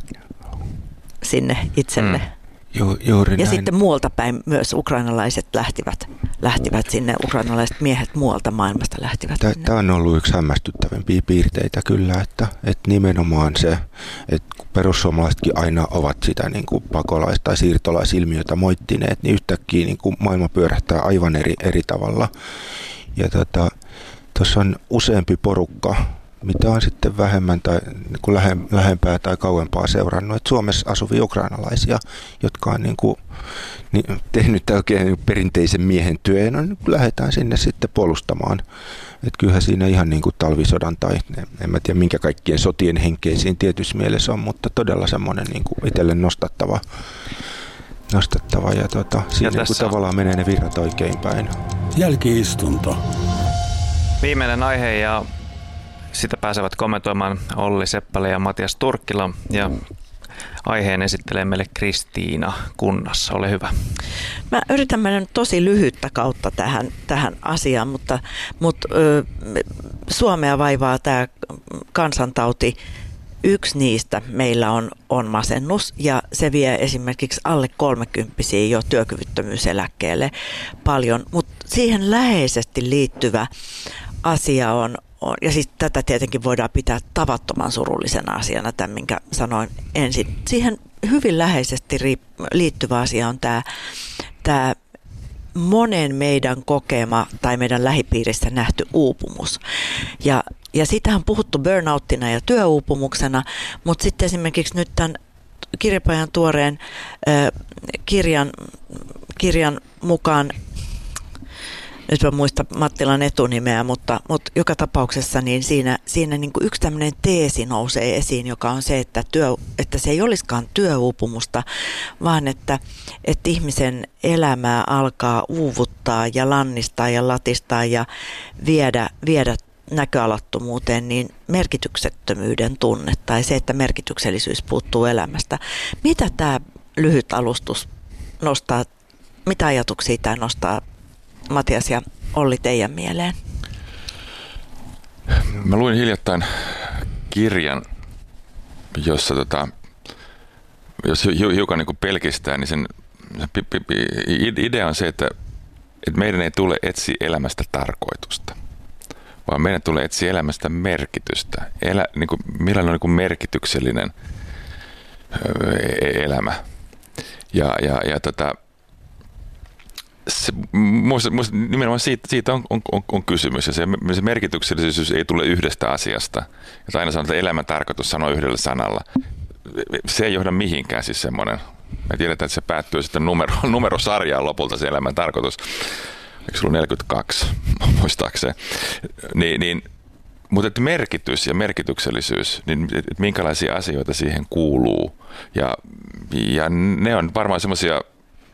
Speaker 3: sinne itselle. Mm.
Speaker 5: Ju, juuri
Speaker 3: ja
Speaker 5: näin.
Speaker 3: sitten muualta päin myös ukrainalaiset lähtivät, lähtivät sinne, ukrainalaiset miehet muualta maailmasta lähtivät
Speaker 5: Tämä,
Speaker 3: sinne.
Speaker 5: Tämä on ollut yksi hämmästyttävimpiä piirteitä kyllä, että, että nimenomaan se, että kun perussuomalaisetkin aina ovat sitä niin kuin pakolais- tai siirtolaisilmiötä moittineet, niin yhtäkkiä niin kuin maailma pyörähtää aivan eri, eri tavalla. Ja tuossa tota, on useampi porukka, mitä on sitten vähemmän tai niin kuin lähempää tai kauempaa seurannut, että Suomessa asuvia ukrainalaisia, jotka on niin kuin, niin, tehnyt oikein perinteisen miehen työn, ja no, niin lähdetään sinne sitten puolustamaan. Että kyllähän siinä ihan niin kuin talvisodan tai en mä tiedä minkä kaikkien sotien henkeisiin tietyssä mielessä on, mutta todella semmoinen niin kuin itselle nostattava, nostattava ja tota, siinä ja niin tavallaan menee ne virrat oikein päin.
Speaker 1: Jälki-istunto.
Speaker 2: Viimeinen aihe ja sitä pääsevät kommentoimaan Olli Seppälä ja Matias Turkkila ja aiheen esittelee meille Kristiina Kunnas. Ole hyvä.
Speaker 3: Mä yritän mennä tosi lyhyttä kautta tähän, tähän asiaan, mutta, mutta ö, Suomea vaivaa tämä kansantauti. Yksi niistä meillä on, on masennus ja se vie esimerkiksi alle kolmekymppisiä jo työkyvyttömyyseläkkeelle paljon, mutta siihen läheisesti liittyvä asia on ja siis tätä tietenkin voidaan pitää tavattoman surullisena asiana, tämän minkä sanoin ensin. Siihen hyvin läheisesti liittyvä asia on tämä, tämä monen meidän kokema tai meidän lähipiirissä nähty uupumus. Ja, ja siitä on puhuttu burnouttina ja työuupumuksena, mutta sitten esimerkiksi nyt tämän Kirjapajan tuoreen äh, kirjan, kirjan mukaan, nyt mä muistan Mattilan etunimeä, mutta, mutta joka tapauksessa niin siinä, siinä niin kuin yksi tämmöinen teesi nousee esiin, joka on se, että, työ, että se ei olisikaan työuupumusta, vaan että, että ihmisen elämää alkaa uuvuttaa ja lannistaa ja latistaa ja viedä, viedä näköalattomuuteen niin merkityksettömyyden tunne tai se, että merkityksellisyys puuttuu elämästä. Mitä tämä lyhyt alustus nostaa, mitä ajatuksia tämä nostaa Matias ja Olli teidän mieleen?
Speaker 4: Mä luin hiljattain kirjan, jossa tota, jos hiukan niin kuin pelkistää, niin sen idea on se, että, että meidän ei tule etsiä elämästä tarkoitusta, vaan meidän tulee etsiä elämästä merkitystä. Elä, niin kuin, millainen on niin kuin merkityksellinen elämä. Ja, ja, ja tota, Se, muista, muista, nimenomaan siitä, siitä on, on, on, on kysymys ja se, se merkityksellisyys ei tule yhdestä asiasta. Että aina sanotaan, että elämän tarkoitus sanoo yhdellä sanalla. Se ei johda mihinkään siis semmoinen. Me tiedetään, että se päättyy sitten numero, numerosarjaan lopulta se elämän tarkoitus. eikö se ollut neljäkymmentäkaksi, muistaakseni, niin, niin mutta että merkitys ja merkityksellisyys, niin että minkälaisia asioita siihen kuuluu. Ja, ja ne on varmaan semmoisia,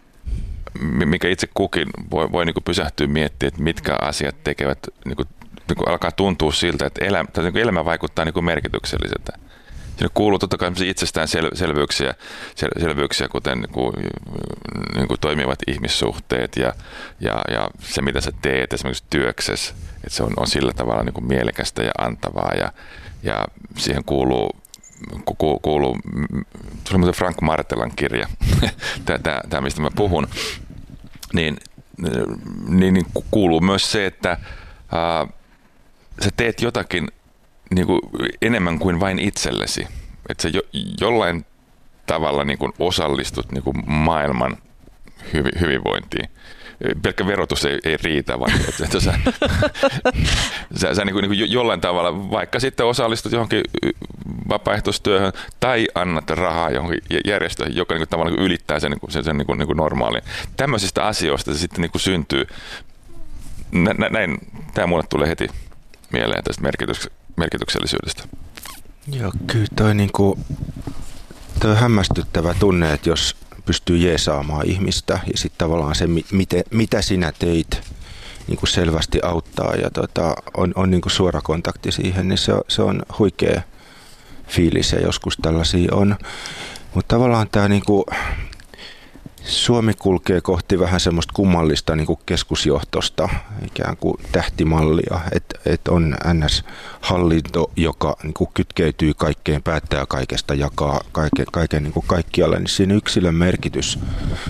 Speaker 4: mikä itse kukin voi, voi niin kuin pysähtyä miettimään, että mitkä asiat tekevät, niin kuin, niin kuin alkaa tuntua siltä, että elämä, tai niin kuin elämä vaikuttaa niin kuin merkitykselliseltä. Sinne kuuluu totta kai itsestäänselvyyksiä, sel, selvyyksiä, kuten niin kuin, niin kuin toimivat ihmissuhteet ja, ja, ja se, mitä sä teet esimerkiksi työksessä, että se on, on sillä tavalla niin kuin mielekästä ja antavaa ja, ja siihen kuuluu, ku, kuuluu se on muuten Frank Martelan kirja, tämä mistä mä puhun, niin, niin, niin kuuluu myös se, että ää, sä teet jotakin niin kuin enemmän kuin vain itsellesi. Että sä jo, jollain tavalla niin kuin osallistut niin kuin maailman hyvi, hyvinvointiin. Pelkkä verotus ei, ei riitä, vaan että, että sä, sä, sä niin kuin, niin kuin jollain tavalla vaikka sitten osallistut johonkin vapaaehtoistyöhön tai annat rahaa johonkin järjestöön, joka niin kuin tavallaan niin kuin ylittää sen, niin kuin, sen, sen niin kuin, niin kuin normaalin. Tämmöisistä asioista se sitten niin kuin syntyy. Nä, näin, tämä mulle tulee heti mieleen tästä merkityksestä. merkityksellisyydestä.
Speaker 5: Joo, kyllä toi, niinku, toi on hämmästyttävä tunne, että jos pystyy jeesaamaan ihmistä ja sitten tavallaan se, miten, mitä sinä teit, niinku selvästi auttaa ja tota, on, on niinku suora kontakti siihen, niin se, se on huikea fiilis ja joskus tällaisia on. Mutta tavallaan tämä niinku, Suomi kulkee kohti vähän semmoista kummallista niin kuin keskusjohtosta, ikään kuin tähtimallia, että et on N S-hallinto, joka niin kuin kytkeytyy kaikkeen, päättää kaikesta, jakaa kaiken, kaiken niin kuin kaikkialle, niin siinä yksilön merkitys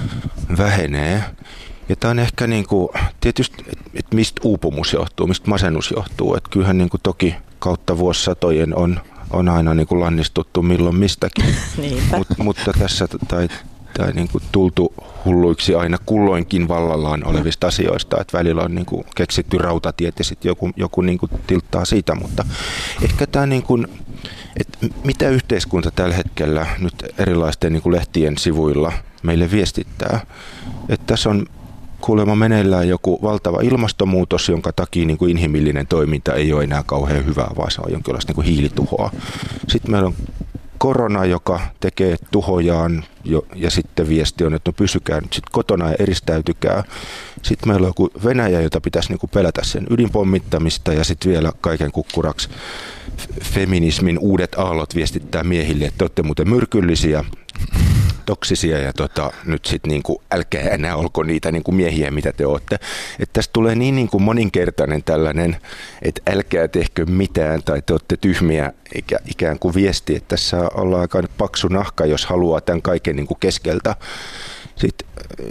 Speaker 5: vähenee. Ja tämä on ehkä niin kuin, tietysti, että et mistä uupumus johtuu, mistä masennus johtuu, että kyllähän niin kuin toki kautta vuosisatojen on, on aina niin kuin lannistuttu milloin mistäkin, Mut, mutta tässä tai tai niin kuin tultu hulluiksi aina kulloinkin vallallaan olevista asioista, että välillä on niin kuin keksitty rautatiet ja sitten joku, joku niin kuin tilttaa siitä, mutta ehkä tämä niin kuin, että mitä yhteiskunta tällä hetkellä nyt erilaisten niin kuin lehtien sivuilla meille viestittää, että tässä on kuulemma meneillään joku valtava ilmastonmuutos, jonka takia niin kuin inhimillinen toiminta ei ole enää kauhean hyvää, vaan se on jonkinlaista niin kuin hiilituhoa. Sitten meillä on korona, joka tekee tuhojaan jo, ja sitten viesti on, että no pysykää nyt sitten kotona ja eristäytykää. Sitten meillä on joku Venäjä, jota pitäisi niinku pelätä sen ydinpommittamista ja sitten vielä kaiken kukkuraksi feminismin uudet aallot viestittää miehille, että te olette muuten myrkyllisiä, toksisia ja tota, nyt sitten niinku, älkää enää olko niitä niinku miehiä, mitä te olette. Että tästä tulee niin niinku moninkertainen tällainen, että älkää tehkö mitään tai te olette tyhmiä, eikä ikään kuin viesti, että tässä ollaan aika paksu nahka, jos haluaa tämän kaiken niinku keskeltä. Sitten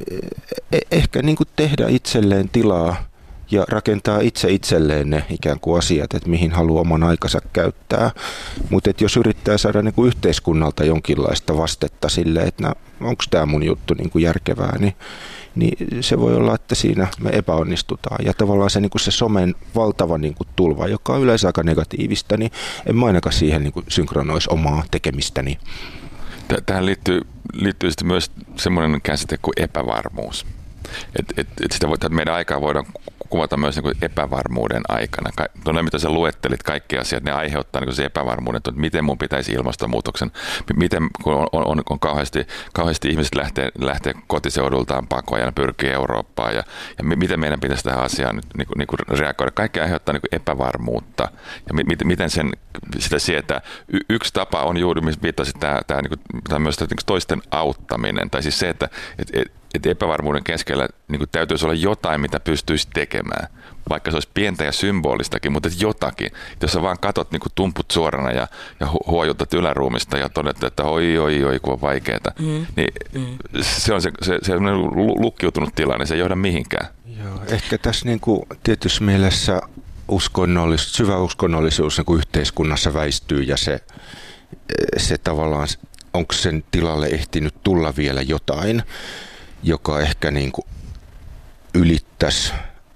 Speaker 5: eh- ehkä niinku tehdä itselleen tilaa ja rakentaa itse itselleen ne ikään kuin asiat, että mihin haluaa oman aikansa käyttää. Mutta jos yrittää saada niin kuin yhteiskunnalta jonkinlaista vastetta sille, että onko tämä mun juttu niin kuin järkevää, niin, niin se voi olla, että siinä me epäonnistutaan. Ja tavallaan se, niin kuin se somen valtava niin kuin tulva, joka on yleensä aika negatiivista, niin en mä ainakaan siihen niin kuin synkronoisi omaa tekemistäni.
Speaker 4: Tähän liittyy, liittyy sitten myös semmoinen käsite kuin epävarmuus. Et, et, et sitä voi, että meidän aikaa voidaan kuvata myös niin epävarmuuden aikana. Tuolla mitä sä luettelit, kaikki asiat, ne aiheuttaa niin se epävarmuuden, että miten mun pitäisi ilmastonmuutoksen, miten kun on, on, on kauheasti, kauheasti ihmiset lähtee, lähtee kotiseudultaan pakoon ja pyrkii Eurooppaan ja, ja miten meidän pitäisi tähän asiaan nyt niin kuin, niin kuin reagoida. Kaikki aiheuttaa niin epävarmuutta ja mi, miten sen, sitä sietää. Y, yksi tapa on juuri, missä viittasit tämä, tämä, niin kuin, tämä myös toisten auttaminen, tai siis se, että et, et, että epävarmuuden keskellä niin kuin täytyisi olla jotain, mitä pystyisi tekemään. Vaikka se olisi pientä ja symbolistakin, mutta jotakin. Jos sä vaan katot niin kuin tumput suorana ja, ja huojutat yläruumista ja todet, että oi, oi, oi, kun on vaikeaa, mm. niin mm. se on se, se, se lukkiutunut tilanne, se ei johda mihinkään.
Speaker 5: Joo, ehkä tässä niin kuin tietyssä mielessä uskonnollis, syvä uskonnollisuus niin kuin yhteiskunnassa väistyy ja se, se tavallaan, onko sen tilalle ehtinyt tulla vielä jotain, joka ehkä niin kuin ylittäisi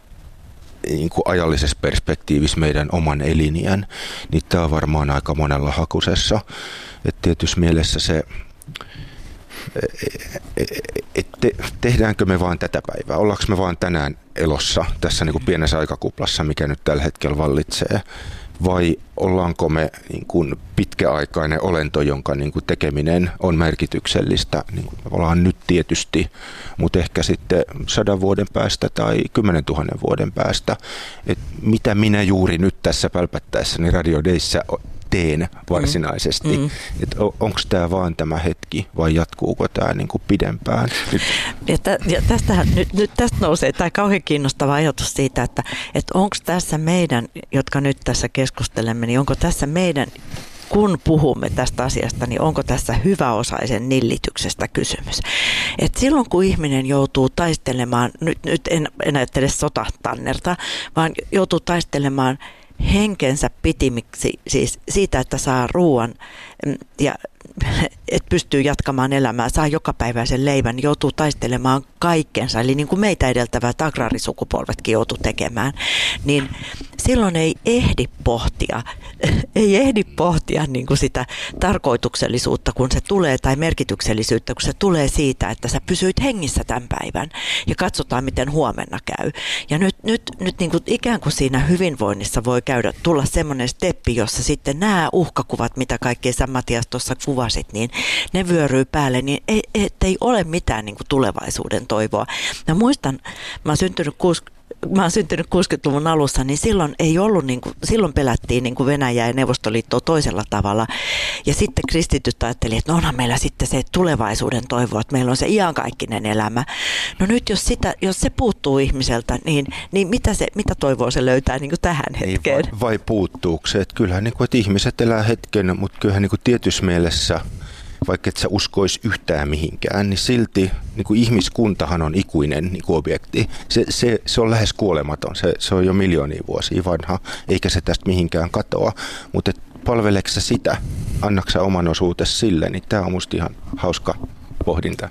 Speaker 5: niin kuin ajallisessa perspektiivissä meidän oman eliniän, niin tämä on varmaan aika monella hakusessa. Et tietysti mielessä se Te, tehdäänkö me vaan tätä päivää? Ollaanko me vaan tänään elossa tässä niin kuin pienessä aikakuplassa, mikä nyt tällä hetkellä vallitsee? Vai ollaanko me niin kuin pitkäaikainen olento, jonka niin kuin tekeminen on merkityksellistä? Niin kuin me ollaan nyt tietysti, mutta ehkä sitten sadan vuoden päästä tai kymmenen tuhannen vuoden päästä. Et mitä minä juuri nyt tässä pälpättäessäni Radio Dayssä teen varsinaisesti. Mm. Et onko tämä vaan tämä hetki vai jatkuuko tämä niinku pidempään?
Speaker 3: Ja, tä, ja tästähän, nyt, nyt tästä nousee tämä kauhean kiinnostava ajatus siitä, että et onko tässä meidän, jotka nyt tässä keskustelemme, niin onko tässä meidän, kun puhumme tästä asiasta, niin onko tässä hyväosaisen nillityksestä kysymys? Et silloin kun ihminen joutuu taistelemaan, nyt, nyt en, en ajattele sotatannerta, vaan joutuu taistelemaan henkensä pitimiksi, siis siitä, että saa ruoan ja että pystyy jatkamaan elämää, saa jokapäiväisen leivän, joutuu taistelemaan kaikkensa, eli niin kuin meitä edeltävät agraarisukupolvetkin joutuu tekemään, niin silloin ei ehdi pohtia, ei ehdi pohtia niin kuin sitä tarkoituksellisuutta, kun se tulee, tai merkityksellisyyttä, kun se tulee siitä, että sä pysyit hengissä tämän päivän ja katsotaan, miten huomenna käy. Ja nyt, nyt, nyt niin kuin ikään kuin siinä hyvinvoinnissa voi käydä, tulla semmoinen steppi, jossa sitten nämä uhkakuvat, mitä kaikkea sä Matias tuossa kuvasit, niin ne vyöryy päälle, niin ei, ei ole mitään niin kuin tulevaisuuden toivoa. Mä muistan, mä oon syntynyt kuusikymmentä Mä oon syntynyt kuusikymmentäluvun alussa, niin silloin ei ollut, niin kuin, silloin pelättiin niin kuin Venäjää ja Neuvostoliittoa toisella tavalla. Ja sitten kristityt ajatteli, että no onhan meillä sitten se tulevaisuuden toivo, että meillä on se iankaikkinen elämä. No nyt jos, sitä, jos se puuttuu ihmiseltä, niin, niin mitä, se, mitä toivoa se löytää niin kuin tähän hetkeen?
Speaker 5: Vai, vai puuttuuko se? Että kyllähän niin kuin, että ihmiset elää hetken, mutta kyllähän niin kuin tietyssä mielessä, vaikka et sä uskois yhtään mihinkään, niin silti niin kuin ihmiskuntahan on ikuinen niin kuin objekti. Se, se, se on lähes kuolematon, se, se on jo miljoonia vuosia vanha, eikä se tästä mihinkään katoa. Mutta palveleeko sä sitä, annatko sä oman osuutesi sille, niin tämä on musta ihan hauska pohdinta.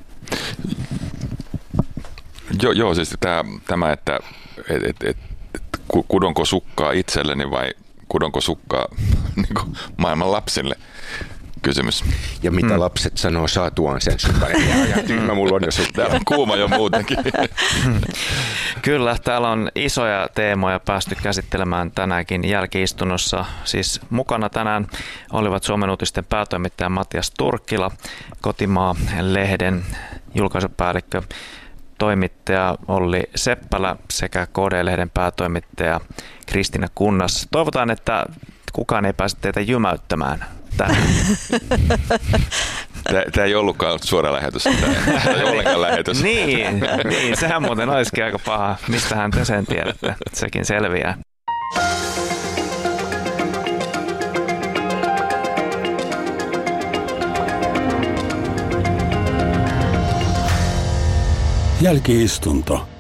Speaker 4: Joo, joo siis tämä, tämä että et, et, et, kudonko sukkaa itselleni vai kudonko sukkaa niin kuin maailman lapsille? Kysymys.
Speaker 5: Ja mitä mm. lapset sanoo saatuaan sen sukan. Ja tyhmä mulla on jo sut.
Speaker 4: Täällä on kuuma jo muutenkin.
Speaker 2: Kyllä, täällä on isoja teemoja päästy käsittelemään tänäänkin jälki-istunnossa. Siis mukana tänään olivat Suomen Uutisten päätoimittaja Matias Turkkila, Kotimaa-lehden julkaisupäällikkö, toimittaja Olli Seppälä sekä K D-lehden päätoimittaja Kristiina Kunnas. Toivotaan, että kukaan ei pääse teitä jymäyttämään.
Speaker 4: Tämä ei ollutkaan suora lähetys. Tämä ei ollenkaan lähetys.
Speaker 2: niin, niin, sehän muuten olisikin aika paha. Mistähän te sen tiedätte? Sekin selviää.
Speaker 1: Jälki-istunto.